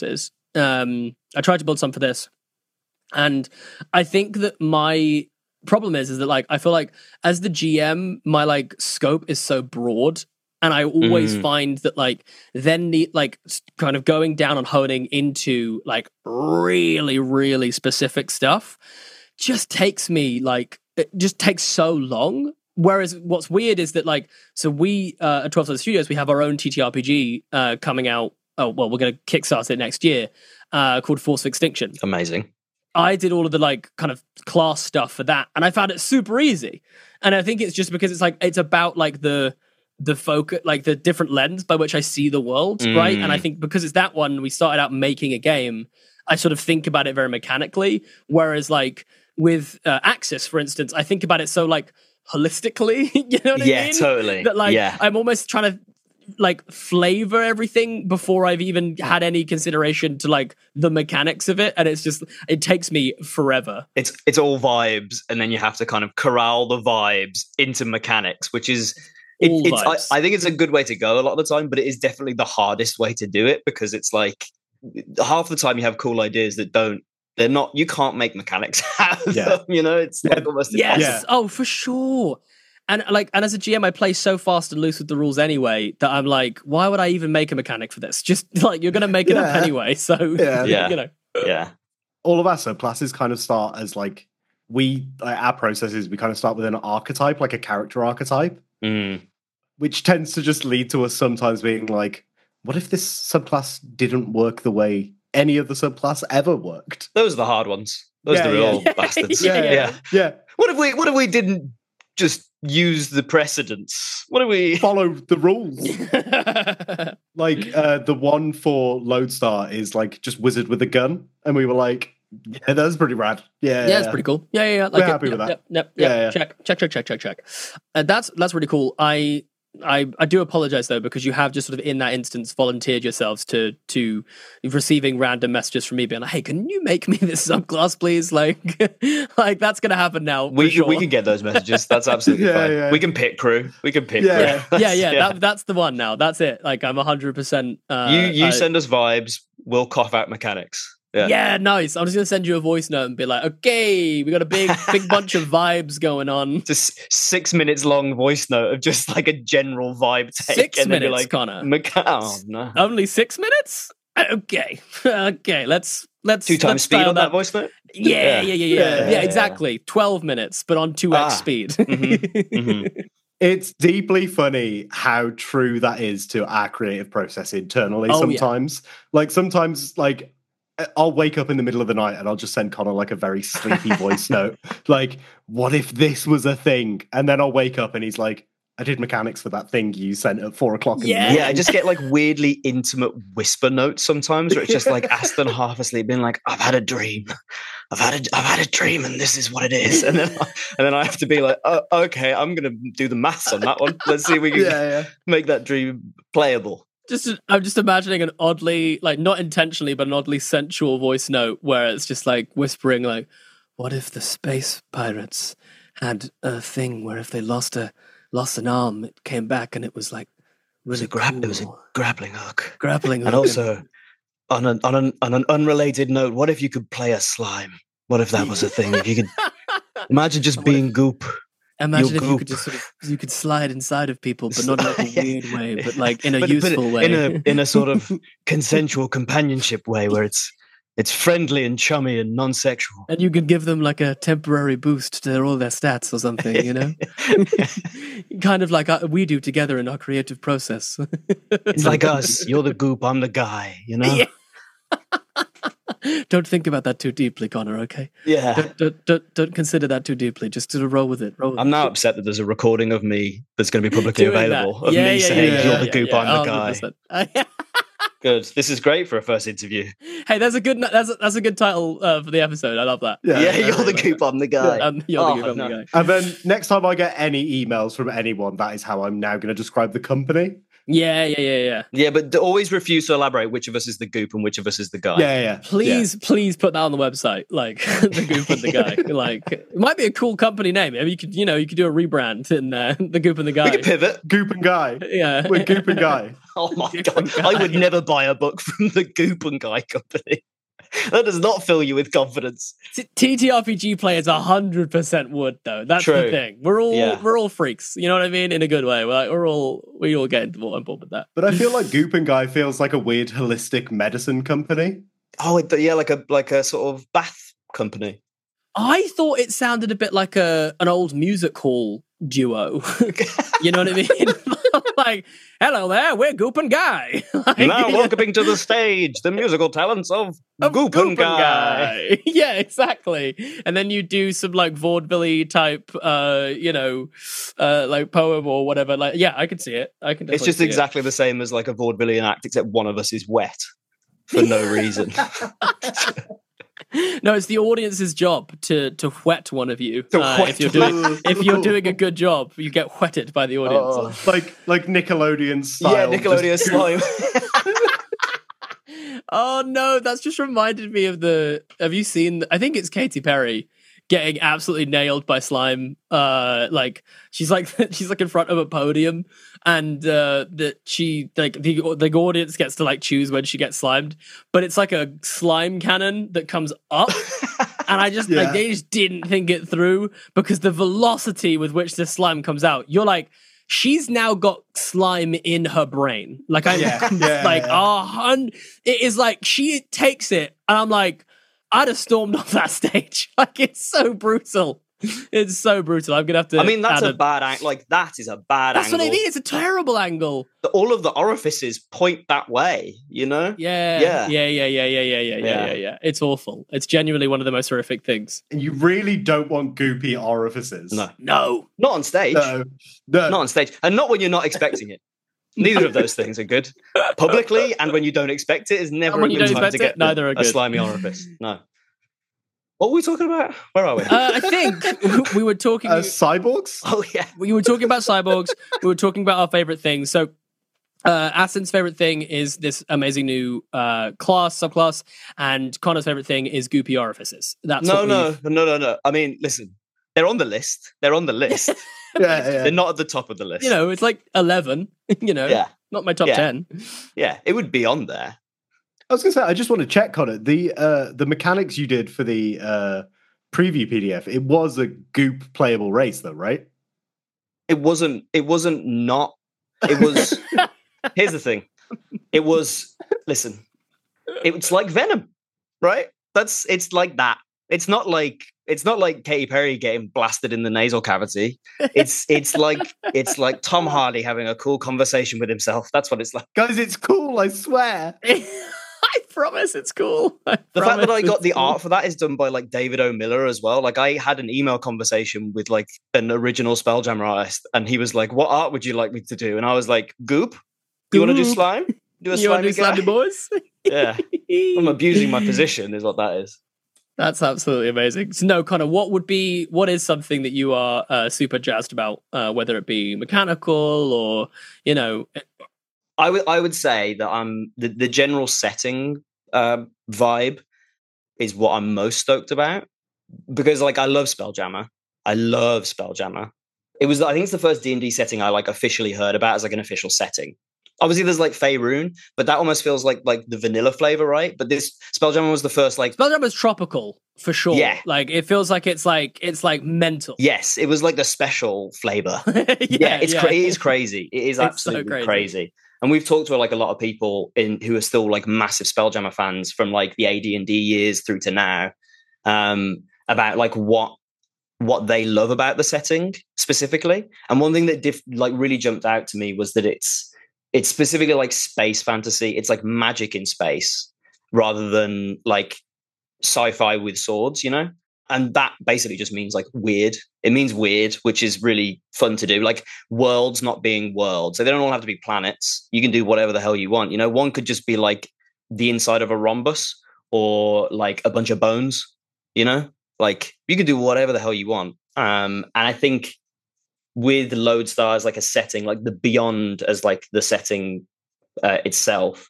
Speaker 6: I tried to build some for this, and I think that my problem is that like I feel like as the GM, my like scope is so broad, and I always find that like then the like kind of going down and honing into like really, really specific stuff just takes me like it just takes so long. Whereas what's weird is that like so we at 12 Sided Studios we have our own TTRPG coming out. Oh well, we're going to kickstart it next year. Called Force of Extinction.
Speaker 7: Amazing.
Speaker 6: I did all of the like kind of class stuff for that, and I found it super easy. And I think it's just because it's like it's about like the focus, like the different lens by which I see the world, right? And I think because it's that one, we started out making a game. I sort of think about it very mechanically, whereas like with Axis, for instance, I think about it so like holistically. You know what I mean?
Speaker 7: Yeah, totally.
Speaker 6: That like
Speaker 7: yeah.
Speaker 6: I'm almost trying to like flavor everything before I've even had any consideration to like the mechanics of it, and it's just it takes me forever.
Speaker 7: It's all vibes, and then you have to kind of corral the vibes into mechanics, which is I think it's a good way to go a lot of the time, but it is definitely the hardest way to do it because it's like half the time you have cool ideas that they're not you can't make mechanics out of them, you know, it's like almost
Speaker 6: yes, oh for sure. And as a GM, I play so fast and loose with the rules anyway that I'm like, why would I even make a mechanic for this? Just like you're going to make it up anyway. So you know,
Speaker 2: all of our subclasses kind of start as like our processes. We kind of start with an archetype, like a character archetype, which tends to just lead to us sometimes being like, what if this subclass didn't work the way any of the subclass ever worked?
Speaker 7: Those are the hard ones. Those are the real bastards.
Speaker 2: Yeah.
Speaker 7: What if we didn't just use the precedents? What do we
Speaker 2: follow the rules? Like the one for Lodestar is like just wizard with a gun, and we were like, yeah, that's pretty rad. Yeah,
Speaker 6: it's pretty cool. Yeah. Like,
Speaker 2: we're happy with that.
Speaker 6: Yep. Check. That's really cool. I do apologize though, because you have just sort of in that instance volunteered yourselves to receiving random messages from me being like, hey, can you make me this subclass, please? Like that's gonna happen now.
Speaker 7: We can get those messages. That's absolutely fine. Yeah. We can pick crew. Crew.
Speaker 6: That's the one now. That's it. Like I'm 100%.
Speaker 7: You send us vibes. We'll cough out mechanics.
Speaker 6: Yeah, nice. I'm just gonna send you a voice note and be like, okay, we got a big bunch of vibes going on.
Speaker 7: Just 6 minutes long voice note of just like a general vibe take.
Speaker 6: 6 minutes, like, Connor.
Speaker 7: Oh no,
Speaker 6: only 6 minutes? Okay, let's
Speaker 7: 2 times speed on that voice note.
Speaker 6: Yeah, exactly. 12 minutes, but on 2x speed.
Speaker 2: It's deeply funny how true that is to our creative process internally. Sometimes, like I'll wake up in the middle of the night and I'll just send Connor like a very sleepy voice note. Like, what if this was a thing? And then I'll wake up and he's like, I did mechanics for that thing you sent at 4 o'clock in the morning.
Speaker 7: Yeah, I just get like weirdly intimate whisper notes sometimes where it's just like Aston half asleep being like, I've had a dream. I've had a dream and this is what it is. And then I have to be like, oh, okay, I'm going to do the maths on that one. Let's see if we can make that dream playable.
Speaker 6: I'm just imagining an oddly, like not intentionally, but an oddly sensual voice note where it's just like whispering, like, "What if the space pirates had a thing where if they lost an arm, it came back and it was like really
Speaker 7: it was a grappling hook,
Speaker 6: and
Speaker 7: also on an unrelated note, what if you could play a slime? What if that was a thing? If you could imagine just being goop."
Speaker 6: Imagine if you could just you could slide inside of people, but not in like a weird way, but like in a useful way.
Speaker 7: In a sort of consensual companionship way where it's friendly and chummy and non-sexual.
Speaker 6: And you could give them like a temporary boost to all their stats or something, you know? Kind of like we do together in our creative process.
Speaker 7: It's like us. You're the goop, I'm the guy, you know? Yeah.
Speaker 6: Don't think about that too deeply, Connor, okay?
Speaker 7: Yeah.
Speaker 6: Don't consider that too deeply. Just sort of roll with it.
Speaker 7: I'm now upset that there's a recording of me that's going to be publicly available of me saying, you're the goop, I'm the guy. Good. This is great for a first interview.
Speaker 6: Hey, that's a good title for the episode. I love that.
Speaker 7: Yeah, you're the goop, I'm the guy.
Speaker 6: You're the goop, I'm the guy.
Speaker 2: And then next time I get any emails from anyone, that is how I'm now going to describe the company.
Speaker 6: Yeah.
Speaker 7: Yeah, but always refuse to elaborate which of us is the goop and which of us is the guy.
Speaker 2: Yeah.
Speaker 6: Please put that on the website, like the Goop and the Guy. Like, it might be a cool company name. Maybe you could do a rebrand in the Goop and the Guy.
Speaker 7: We could pivot.
Speaker 2: Goop and Guy.
Speaker 6: Yeah,
Speaker 2: We're Goop and Guy.
Speaker 7: Oh my god! I would never buy a book from the Goop and Guy company. That does not fill you with confidence.
Speaker 6: TTRPG players 100% would, though. That's
Speaker 7: True.
Speaker 6: the thing. We're all freaks. You know what I mean? In a good way. We all get on board with that.
Speaker 2: But I feel like Goop and Guy feels like a weird holistic medicine company.
Speaker 7: Oh, yeah, like a sort of bath company.
Speaker 6: I thought it sounded a bit like an old music hall duo. You know what I mean? Like, hello there, we're Goop and Guy. Like,
Speaker 7: Now welcoming to the stage the musical talents of Goop and Guy.
Speaker 6: Yeah, exactly. And then you do some like vaudeville type, like poem or whatever. Like, yeah, I can see it. I can.
Speaker 7: It's just exactly the same as like a vaudevillian act, except one of us is wet for no reason.
Speaker 6: No, it's the audience's job to whet one of you.
Speaker 7: Whet
Speaker 6: If you're doing a good job, you get whetted by the audience.
Speaker 2: Like Nickelodeon style.
Speaker 7: Yeah, Nickelodeon slime.
Speaker 6: Oh no, that's just reminded me of have you seen, I think it's Katy Perry getting absolutely nailed by slime. Like she's like in front of a podium, and that she like the audience gets to like choose when she gets slimed, but it's like a slime cannon that comes up. And I just like they just didn't think it through, because the velocity with which this slime comes out, you're like, she's now got slime in her brain. Like I'm it is like she takes it, and I'm like, I'd have stormed off that stage. Like, it's so brutal. It's so brutal. I'm gonna have to.
Speaker 7: I mean, that's a bad angle. Like, that is a bad
Speaker 6: That's
Speaker 7: angle.
Speaker 6: what I mean. It's a terrible angle.
Speaker 7: All of the orifices point that way, you know?
Speaker 6: Yeah. It's awful. It's genuinely one of the most horrific things.
Speaker 2: And you really don't want goopy orifices.
Speaker 7: No. Not on stage.
Speaker 2: No.
Speaker 7: Not on stage. And not when you're not expecting it. Neither of those things are good. Publicly, and when you don't expect it, is never
Speaker 6: And when
Speaker 7: a
Speaker 6: you
Speaker 7: good
Speaker 6: don't
Speaker 7: time to
Speaker 6: expect
Speaker 7: get
Speaker 6: it, neither are
Speaker 7: a
Speaker 6: good.
Speaker 7: slimy orifice. No. What were we talking about? Where are we?
Speaker 6: I think we were talking.
Speaker 2: Cyborgs?
Speaker 7: Oh, yeah.
Speaker 6: We were talking about cyborgs. We were talking about our favorite things. So, Asin's favorite thing is this amazing new subclass, and Connor's favorite thing is goopy orifices. That's
Speaker 7: No. I mean, listen, they're on the list.
Speaker 2: Yeah.
Speaker 7: They're not at the top of the list.
Speaker 6: You know, it's like 11. You know, not my top 10.
Speaker 7: Yeah, it would be on there.
Speaker 2: I was going to say, I just want to check on it. The mechanics you did for the preview PDF, it was a goop playable race, though, right?
Speaker 7: It wasn't. It was. Here's the thing. It was. Listen, it's like Venom, right? It's like that. It's not like Katy Perry getting blasted in the nasal cavity. It's like Tom Hardy having a cool conversation with himself. That's what it's like.
Speaker 2: Guys, it's cool, I swear.
Speaker 6: I promise it's cool.
Speaker 7: The fact that I got the art for that is done by like David O. Miller as well. Like, I had an email conversation with like an original Spelljammer artist, and he was like, "What art would you like me to do?" And I was like, "Goop. Do you want to do slime? Do a slimy guy,
Speaker 6: boys?"
Speaker 7: Yeah, I'm abusing my position, is what that is.
Speaker 6: That's absolutely amazing. So, no, Connor, what is something that you are super jazzed about, whether it be mechanical or, you know?
Speaker 7: I would say that the general setting vibe is what I'm most stoked about, because like I love Spelljammer. I think it's the first D&D setting I like officially heard about as like an official setting. Obviously, there's like Faerun, but that almost feels like the vanilla flavor, right? But this Spelljammer was the first like
Speaker 6: Spelljammer's tropical for sure.
Speaker 7: Yeah,
Speaker 6: like it feels like it's like mental.
Speaker 7: Yes, it was like the special flavor. It is crazy. It is absolutely so crazy. And we've talked to like a lot of people who are still like massive Spelljammer fans from like the AD&D years through to now, about like what they love about the setting specifically. And one thing that really jumped out to me was that it's specifically like space fantasy. It's like magic in space rather than like sci-fi with swords, you know? And that basically just means like weird. It means weird, which is really fun to do. Like worlds not being worlds. So they don't all have to be planets. You can do whatever the hell you want. You know, one could just be like the inside of a rhombus or like a bunch of bones, you know? Like you could do whatever the hell you want. And I think with Lodestar as like a setting, like the Beyond as like the setting itself,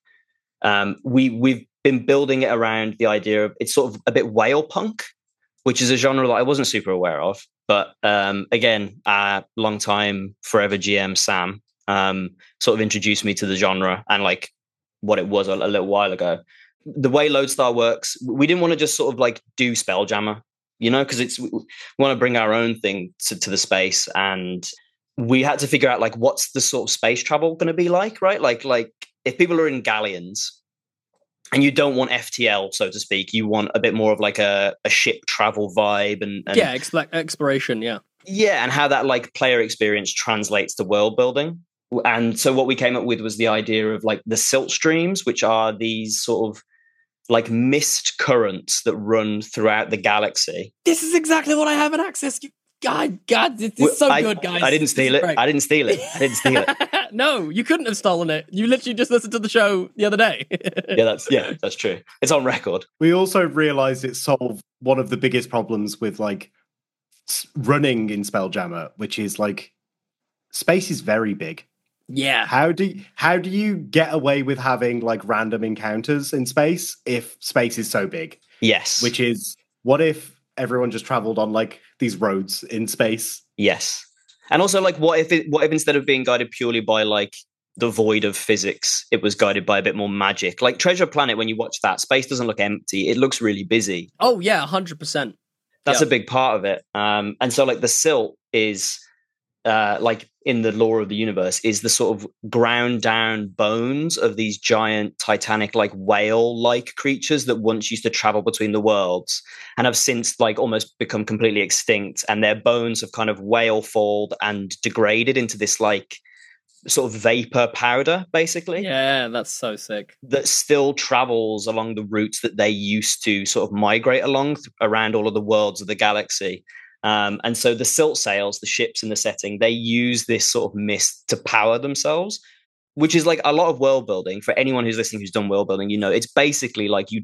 Speaker 7: we've been building it around the idea of it's sort of a bit whale punk, which is a genre that I wasn't super aware of. But again, long time forever GM Sam sort of introduced me to the genre and like what it was a little while ago. The way Lodestar works, we didn't want to just sort of like do Spelljammer, because we want to bring our own thing to the space, and we had to figure out like what's the sort of space travel going to be like, right? Like if people are in galleons and you don't want FTL, so to speak, you want a bit more of like a ship travel vibe and
Speaker 6: exploration, yeah,
Speaker 7: and how that like player experience translates to world building. And so what we came up with was the idea of like the silt streams, which are these sort of like mist currents that run throughout the galaxy.
Speaker 6: This is exactly what I have in Access. God, this is so good, guys.
Speaker 7: I didn't steal it. I didn't steal it.
Speaker 6: No, you couldn't have stolen it. You literally just listened to the show the other day.
Speaker 7: That's true. It's on record.
Speaker 2: We also realized it solved one of the biggest problems with like running in Spelljammer, which is like space is very big.
Speaker 6: Yeah.
Speaker 2: How do you get away with having like random encounters in space if space is so big?
Speaker 7: Yes.
Speaker 2: Which is, what if everyone just traveled on like these roads in space?
Speaker 7: Yes. And also like what if instead of being guided purely by like the void of physics, it was guided by a bit more magic? Like Treasure Planet, when you watch that, space doesn't look empty. It looks really busy.
Speaker 6: Oh yeah, 100%.
Speaker 7: That's a big part of it. And so like the silt is like in the lore of the universe is the sort of ground down bones of these giant titanic like whale like creatures that once used to travel between the worlds and have since like almost become completely extinct, and their bones have kind of whale falled and degraded into this like sort of vapor powder, basically.
Speaker 6: Yeah, that's so sick.
Speaker 7: That still travels along the routes that they used to sort of migrate along around all of the worlds of the galaxy. And so the silt sails, the ships in the setting, they use this sort of mist to power themselves, which is like a lot of world building. For anyone who's listening who's done world building, it's basically like you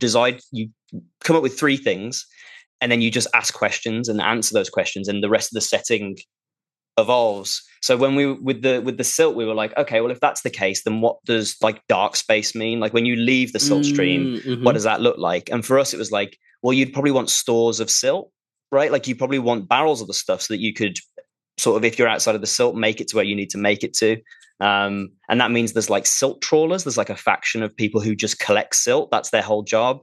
Speaker 7: come up with 3 things, and then you just ask questions and answer those questions, and the rest of the setting evolves. So when with the silt, we were like, okay, well, if that's the case, then what does like dark space mean? Like when you leave the silt stream, what does that look like? And for us, it was like, well, you'd probably want stores of silt. Right? Like you probably want barrels of the stuff so that you could sort of, if you're outside of the silt, make it to where you need to make it to. And that means there's like silt trawlers. There's like a faction of people who just collect silt. That's their whole job.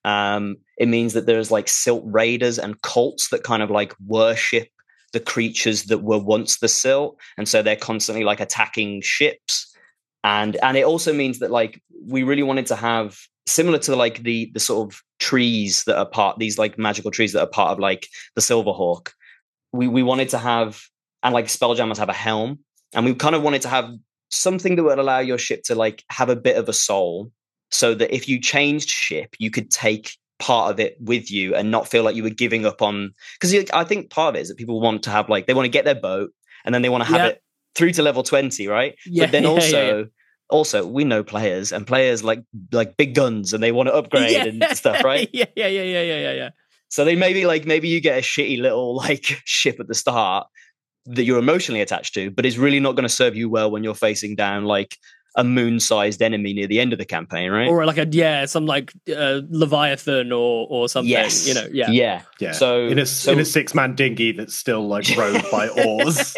Speaker 7: It means that there's like silt raiders and cults that kind of like worship the creatures that were once the silt. And so they're constantly like attacking ships. And it also means that like we really wanted to have, similar to like the sort of trees that are these like magical trees that are part of like the Silverhawk, we wanted to have, and like Spelljammers have a helm, and we kind of wanted to have something that would allow your ship to like have a bit of a soul, so that if you changed ship, you could take part of it with you and not feel like you were giving up on, because I think part of it is that people want to have like, they want to get their boat and then they want to have it through to level 20, right? But then also we know players, and players like big guns, and they want to upgrade and stuff, right?
Speaker 6: Yeah.
Speaker 7: So they maybe you get a shitty little like ship at the start that you're emotionally attached to, but is really not going to serve you well when you're facing down like a moon-sized enemy near the end of the campaign, right?
Speaker 6: Or like some like Leviathan or something.
Speaker 7: Yes. Yeah. So in a
Speaker 2: 6-man dinghy that's still like rowed by oars.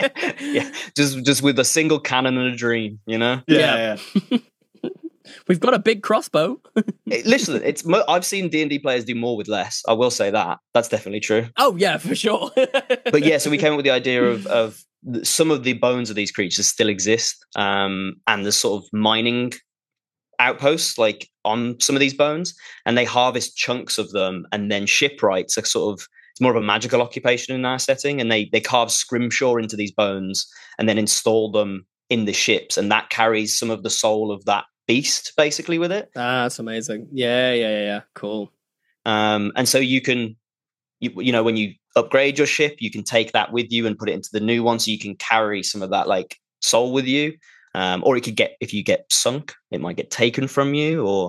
Speaker 7: Just with a single cannon and a dream,
Speaker 2: Yeah.
Speaker 6: We've got a big crossbow.
Speaker 7: Listen, I've seen D&D players do more with less. I will say that. That's definitely true.
Speaker 6: Oh yeah, for sure.
Speaker 7: But yeah, so we came up with the idea of some of the bones of these creatures still exist, and the sort of mining outposts like on some of these bones, and they harvest chunks of them, and then shipwrights are sort of, it's more of a magical occupation in our setting, and they carve scrimshaw into these bones and then install them in the ships, and that carries some of the soul of that beast basically with it.
Speaker 6: That's amazing. Yeah. Cool.
Speaker 7: And so you can, when you upgrade your ship, you can take that with you and put it into the new one, so you can carry some of that like soul with you. Or it could get, if you get sunk, it might get taken from you, or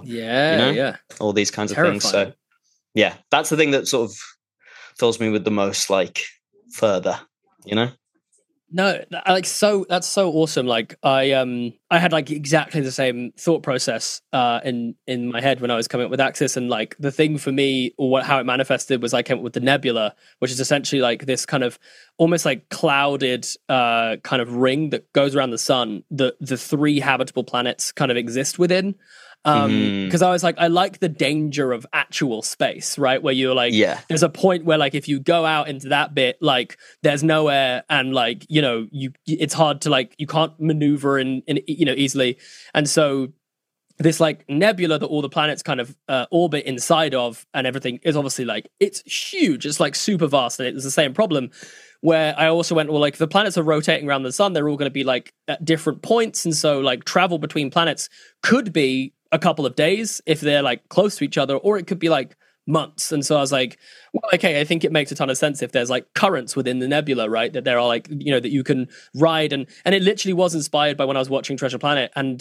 Speaker 7: all these kinds of things. So yeah, that's the thing that sort of fills me with the most like further,
Speaker 6: No, like that's so awesome. Like I had like exactly the same thought process in my head when I was coming up with Axis, and like the thing for me, or how it manifested, was I came up with the nebula, which is essentially like this kind of almost like clouded kind of ring that goes around the sun. The 3 habitable planets kind of exist within. Because I was like, I like the danger of actual space, right? Where you're like, there's a point where like if you go out into that bit, like there's no air, and like it's hard to like, you can't maneuver in easily, and so this like nebula that all the planets kind of orbit inside of, and everything is obviously like, it's huge, it's like super vast, and it's the same problem. Where I also went, well, like the planets are rotating around the sun, they're all going to be like at different points, and so like travel between planets could be a couple of days if they're like close to each other, or it could be like months. And so I was like, well, okay, I think it makes a ton of sense if there's like currents within the nebula, right? That there are like, that you can ride, and it literally was inspired by when I was watching Treasure Planet, and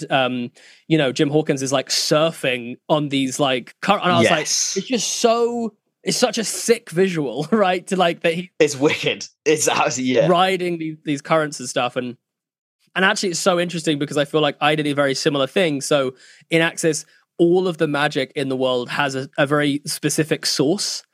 Speaker 6: Jim Hawkins is like surfing on these like current, and I was like, it's just so. It's such a sick visual, right? To like that
Speaker 7: it's wicked. It's absolutely
Speaker 6: riding these currents and stuff, and actually it's so interesting because I feel like I did a very similar thing. So in Axis, all of the magic in the world has a very specific source.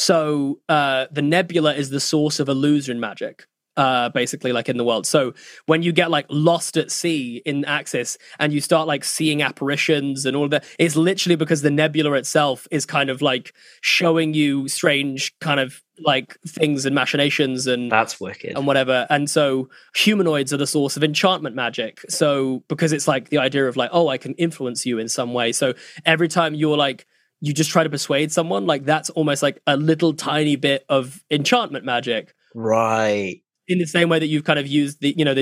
Speaker 6: So the nebula is the source of illusion magic. Basically, like in the world. So when you get like lost at sea in Axis and you start like seeing apparitions and all of that, it's literally because the nebula itself is kind of like showing you strange kind of like things and machinations, and
Speaker 7: that's wicked
Speaker 6: and whatever. And so humanoids are the source of enchantment magic. So because it's like the idea of like, oh, I can influence you in some way. So every time you're like, you just try to persuade someone, like that's almost like a little tiny bit of enchantment magic,
Speaker 7: right?
Speaker 6: In the same way that you've kind of used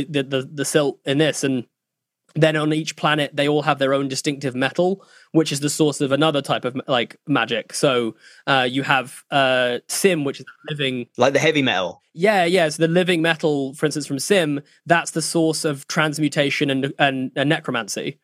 Speaker 6: the silt in this. And then on each planet they all have their own distinctive metal, which is the source of another type of like magic. So you have Sim, which is living,
Speaker 7: like the heavy metal.
Speaker 6: So the living metal, for instance, from Sim, that's the source of transmutation and necromancy.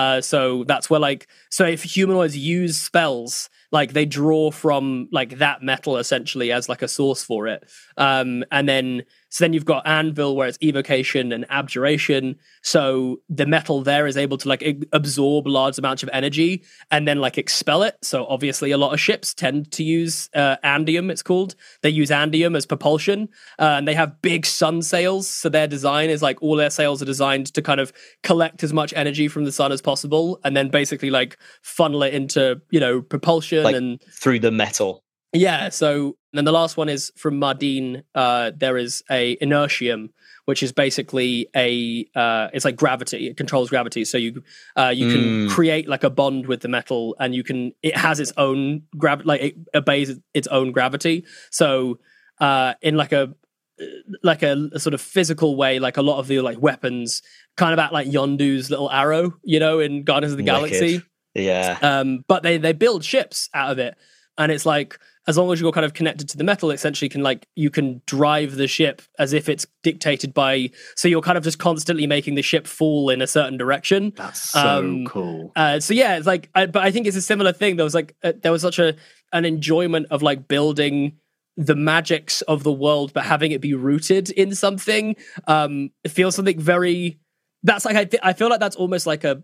Speaker 6: So that's where like, so if humanoids use spells, like they draw from like that metal essentially as like a source for it. And then you've got Anvil, where it's evocation and abjuration. So the metal there is able to like absorb large amounts of energy and then like expel it. So obviously a lot of ships tend to use Andium, it's called. They use Andium as propulsion, and they have big sun sails. So their design is like all their sails are designed to kind of collect as much energy from the sun as possible, and then basically like funnel it into, propulsion,
Speaker 7: like
Speaker 6: and
Speaker 7: through the metal.
Speaker 6: Yeah, so then the last one is from Mardine. There is a inertium, which is basically it's like gravity. It controls gravity, so you can create like a bond with the metal, and it has its own it obeys its own gravity. So in like a sort of physical way, like a lot of the like weapons kind of act like Yondu's little arrow, in Guardians of the Galaxy.
Speaker 7: Yeah.
Speaker 6: But they build ships out of it. And it's like, as long as you're kind of connected to the metal, essentially you can drive the ship as if it's dictated by, so you're kind of just constantly making the ship fall in a certain direction.
Speaker 2: That's so cool.
Speaker 6: So yeah, it's like, but I think it's a similar thing. There was such an enjoyment of like building the magics of the world, but having it be rooted in something. It feels something very, that's like, I feel like that's almost like the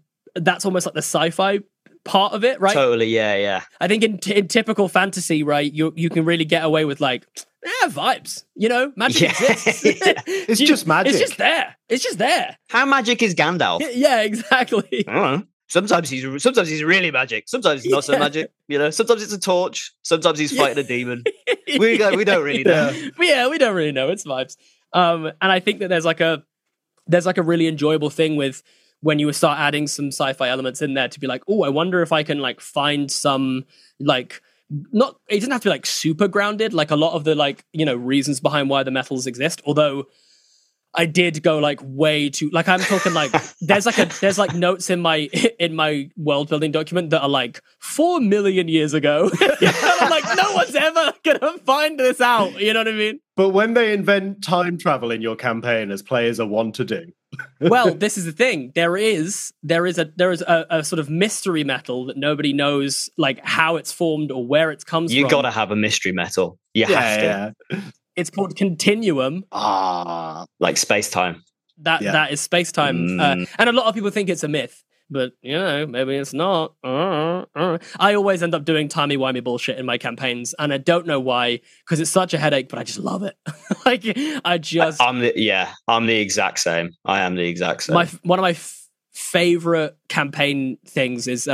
Speaker 6: sci-fi part of it, right?
Speaker 7: Totally, yeah.
Speaker 6: I think in typical fantasy, right, you can really get away with like, vibes, magic exists.
Speaker 2: It's just magic.
Speaker 6: It's just there.
Speaker 7: How magic is Gandalf?
Speaker 6: Yeah, exactly.
Speaker 7: I don't know. Sometimes he's really magic. Sometimes he's not so magic. Sometimes it's a torch. Sometimes he's fighting a demon. We don't really know.
Speaker 6: Yeah, we don't really know. It's vibes. And I think that there's like a really enjoyable thing with when you start adding some sci-fi elements in there to be like, oh, I wonder if I can like find some like, not, it doesn't have to be like super grounded, like a lot of the like, reasons behind why the metals exist. Although I did go like way too, like I'm talking like, there's like notes in my world building document that are like 4 million years ago. I'm like, no one's ever gonna find this out. You know what I mean?
Speaker 2: But when they invent time travel in your campaign, as players are wont to do.
Speaker 6: Well, this is the thing. There is a sort of mystery metal that nobody knows like how it's formed or where it comes from.
Speaker 7: You got to have a mystery metal. You have to.
Speaker 2: Yeah.
Speaker 6: It's called Continuum.
Speaker 7: Like space time.
Speaker 6: That is space time, and a lot of people think it's a myth, but maybe it's not. I always end up doing timey-wimey bullshit in my campaigns, and I don't know why, because it's such a headache, but I just love it.
Speaker 7: I'm the exact same. I am the exact same.
Speaker 6: One of my favorite campaign things is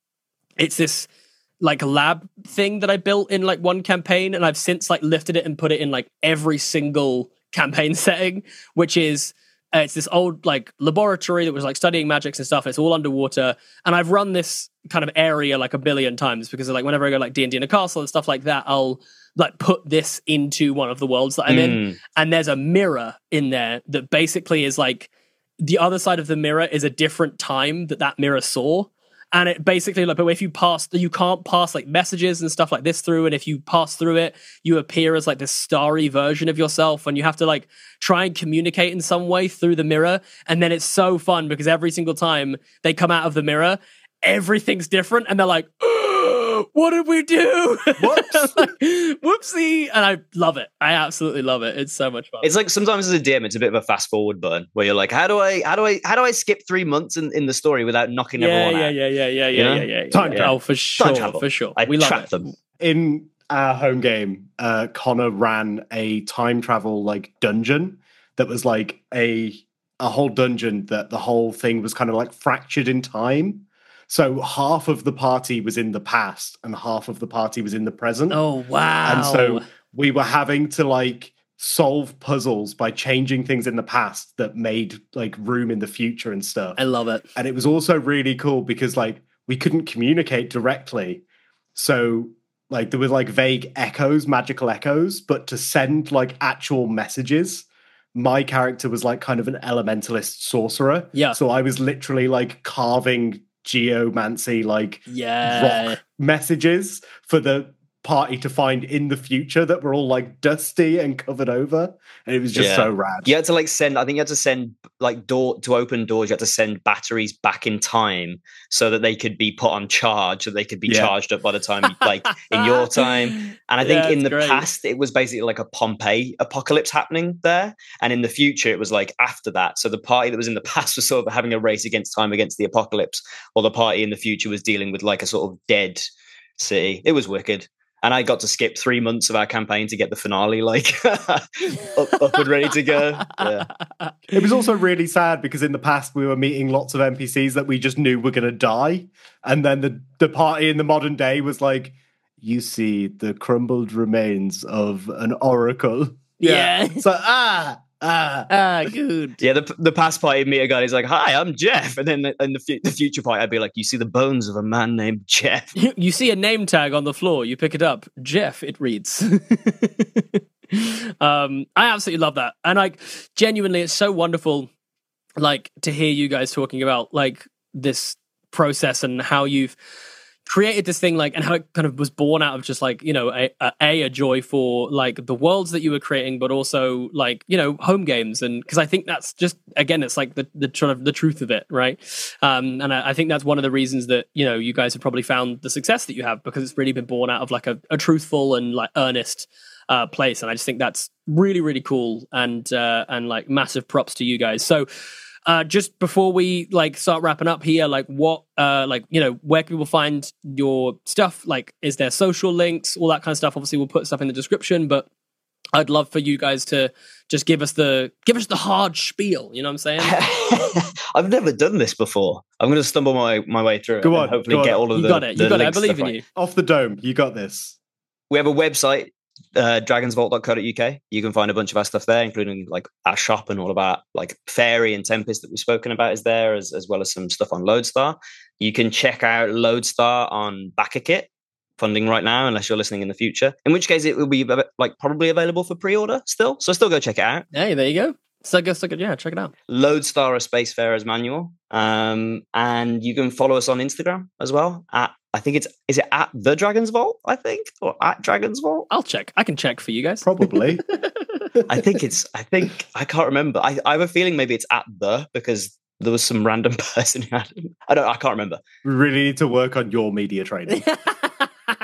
Speaker 6: it's this like lab thing that I built in like one campaign, and I've since like lifted it and put it in like every single campaign setting, which is it's this old like laboratory that was like studying magics and stuff. It's all underwater, and I've run this kind of area like a billion times because like whenever I go like D&D in a castle and stuff like that, I'll like put this into one of the worlds that I'm in, and there's a mirror in there that basically is like the other side of the mirror is a different time that mirror saw. And it basically like, but if you can't pass like messages and stuff like this through. And if you pass through it, you appear as like this starry version of yourself, and you have to like try and communicate in some way through the mirror. And then it's so fun because every single time they come out of the mirror, everything's different, and they're like, what did we do?
Speaker 2: Whoops.
Speaker 6: Like, whoopsie. And I love it. I absolutely love it. It's so much fun.
Speaker 7: It's like sometimes as a DM, it's a bit of a fast forward button where you're like, how do I skip 3 months in the story without knocking everyone out?
Speaker 6: Yeah.
Speaker 2: Time travel.
Speaker 6: Oh, for sure.
Speaker 7: We
Speaker 6: love
Speaker 7: trap
Speaker 6: it.
Speaker 7: them.
Speaker 2: In our home game, Connor ran a time travel like dungeon that was like a whole dungeon that the whole thing was kind of like fractured in time. So half of the party was in the past and half of the party was in the present.
Speaker 6: Oh, wow.
Speaker 2: And so we were having to like solve puzzles by changing things in the past that made like room in the future and stuff.
Speaker 6: I love it.
Speaker 2: And it was also really cool because like we couldn't communicate directly. So like there were like vague echoes, magical echoes, but to send like actual messages, my character was like kind of an elementalist sorcerer.
Speaker 6: Yeah.
Speaker 2: So I was literally like carving geomancy like rock messages for the party to find in the future that were all like dusty and covered over, and it was just so rad.
Speaker 7: You had to like send like to open doors, you had to send batteries back in time so that they could be put on charge, so they could be charged up by the time like in your time. And I think in the past it was basically like a Pompeii apocalypse happening there, and in the future it was like after that. So the party that was in the past was sort of having a race against time against the apocalypse, while the party in the future was dealing with like a sort of dead city. It was wicked. And I got to skip 3 months of our campaign to get the finale like up and ready to go. Yeah.
Speaker 2: It was also really sad because in the past we were meeting lots of NPCs that we just knew were going to die. And then the party in the modern day was like, you see the crumbled remains of an oracle.
Speaker 6: Yeah.
Speaker 2: So,
Speaker 6: good.
Speaker 7: Yeah, the past party, meet a guy, he's like, hi, I'm Jeff. And then in the future party, I'd be like, you see the bones of a man named Jeff.
Speaker 6: You see a name tag on the floor, you pick it up. Jeff, it reads. I absolutely love that. And like, genuinely, it's so wonderful, like, to hear you guys talking about like this process and how you've created this thing, like, and how it kind of was born out of just like, you know, a joy for like the worlds that you were creating, but also like, you know, home games. And because I think that's just, again, it's like the sort of the truth of it, right? And I think that's one of the reasons that, you know, you guys have probably found the success that you have, because it's really been born out of like a truthful and like earnest place. And I just think that's really, really cool, and like massive props to you guys. So just before we like start wrapping up here, like what, like, you know, where can people find your stuff? Like, is there social links, all that kind of stuff? Obviously, we'll put stuff in the description, but I'd love for you guys to just give us the hard spiel. You know what I'm saying?
Speaker 7: I've never done this before. I'm going to stumble my way through it.
Speaker 2: Go on,
Speaker 7: and hopefully
Speaker 2: go on.
Speaker 7: get all of
Speaker 6: You
Speaker 7: the
Speaker 6: got it. You got it. I believe in
Speaker 7: right.
Speaker 6: you.
Speaker 2: Off the dome, you got this.
Speaker 7: We have a website, dragonsvault.co.uk. You can find a bunch of our stuff there, including like our shop, and all of our like Fairy and Tempest that we've spoken about is there, as well as some stuff on Lodestar. You can check out Lodestar on BackerKit, funding right now, unless you're listening in the future, in which case it will be like probably available for pre-order still. So still go check it out.
Speaker 6: Hey, there you go. So yeah, check it out.
Speaker 7: Lodestar, a Spacefarer's Manual. And you can follow us on Instagram as well at, I think is it at the Dragon's Vault, I think, or at Dragon's Vault?
Speaker 6: I'll check. I can check for you guys.
Speaker 2: Probably.
Speaker 7: I can't remember. I have a feeling maybe it's at because there was some random person who had it. I can't remember.
Speaker 2: We really need to work on your media training.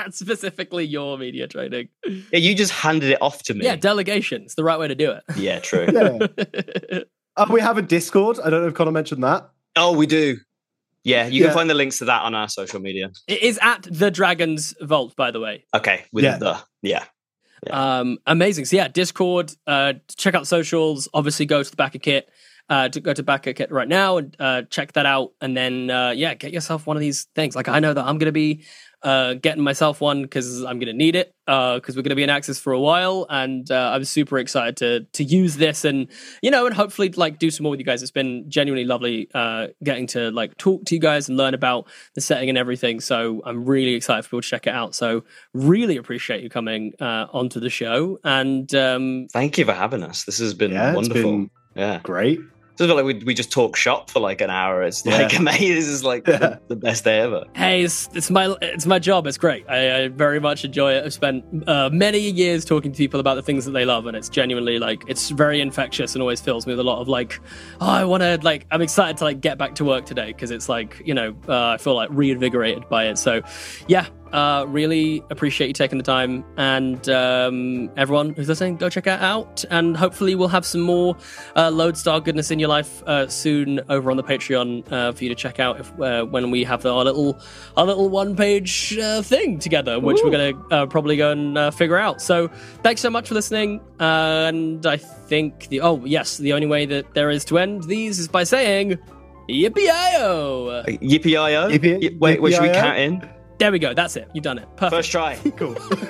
Speaker 6: That's specifically your media training.
Speaker 7: Yeah, you just handed it off to me.
Speaker 6: Yeah, delegation's the right way to do it.
Speaker 7: Yeah, true.
Speaker 2: Yeah. We have a Discord. I don't know if Connor mentioned that.
Speaker 7: Oh, we do. Yeah, you can find the links to that on our social media.
Speaker 6: It is at the Dragon's Vault, by the way.
Speaker 7: Okay, with
Speaker 6: Amazing. So yeah, Discord, check out socials, obviously go to the Backer Kit, go to Backer Kit right now and check that out. And then, get yourself one of these things. Like, I know that I'm going to be getting myself one because I'm going to need it because we're going to be in Axis for a while. And I'm super excited to use this and, and hopefully like do some more with you guys. It's been genuinely lovely getting to like talk to you guys and learn about the setting and everything. So I'm really excited for people to check it out. So really appreciate you coming onto the show. And
Speaker 7: thank you for having us. This has been wonderful.
Speaker 2: Great.
Speaker 7: It's like we just talk shop for like an hour. It's like amazing. This is like the best day ever.
Speaker 6: Hey, it's my job. It's great. I very much enjoy it. I've spent many years talking to people about the things that they love, and it's genuinely like it's very infectious and always fills me with a lot of like, I'm excited to like get back to work today because it's like I feel like reinvigorated by it. So yeah. Really appreciate you taking the time, and everyone who's listening, go check it out, and hopefully we'll have some more Lodestar goodness in your life soon over on the Patreon for you to check out when we have our little one-page thing together, which we're gonna probably go and figure out. So thanks so much for listening, and I think the only way that there is to end these is by saying yippee-i-o!
Speaker 7: Yippee-i-o? Wait, should we count in?
Speaker 6: There we go. That's it. You've done it. Perfect.
Speaker 7: First try.
Speaker 2: Cool.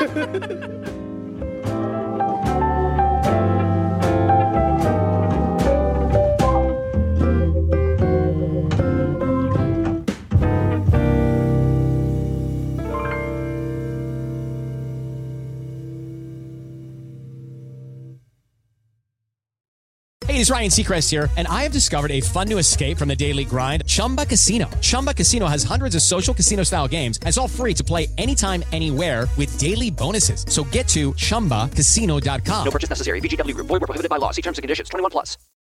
Speaker 1: Hey, it's Ryan Seacrest here, and I have discovered a fun new escape from the daily grind, Chumba Casino. Chumba Casino has hundreds of social casino-style games, and it's all free to play anytime, anywhere with daily bonuses. So get to ChumbaCasino.com.
Speaker 8: No purchase necessary. VGW Group. Void where prohibited by law. See terms and conditions. 21+.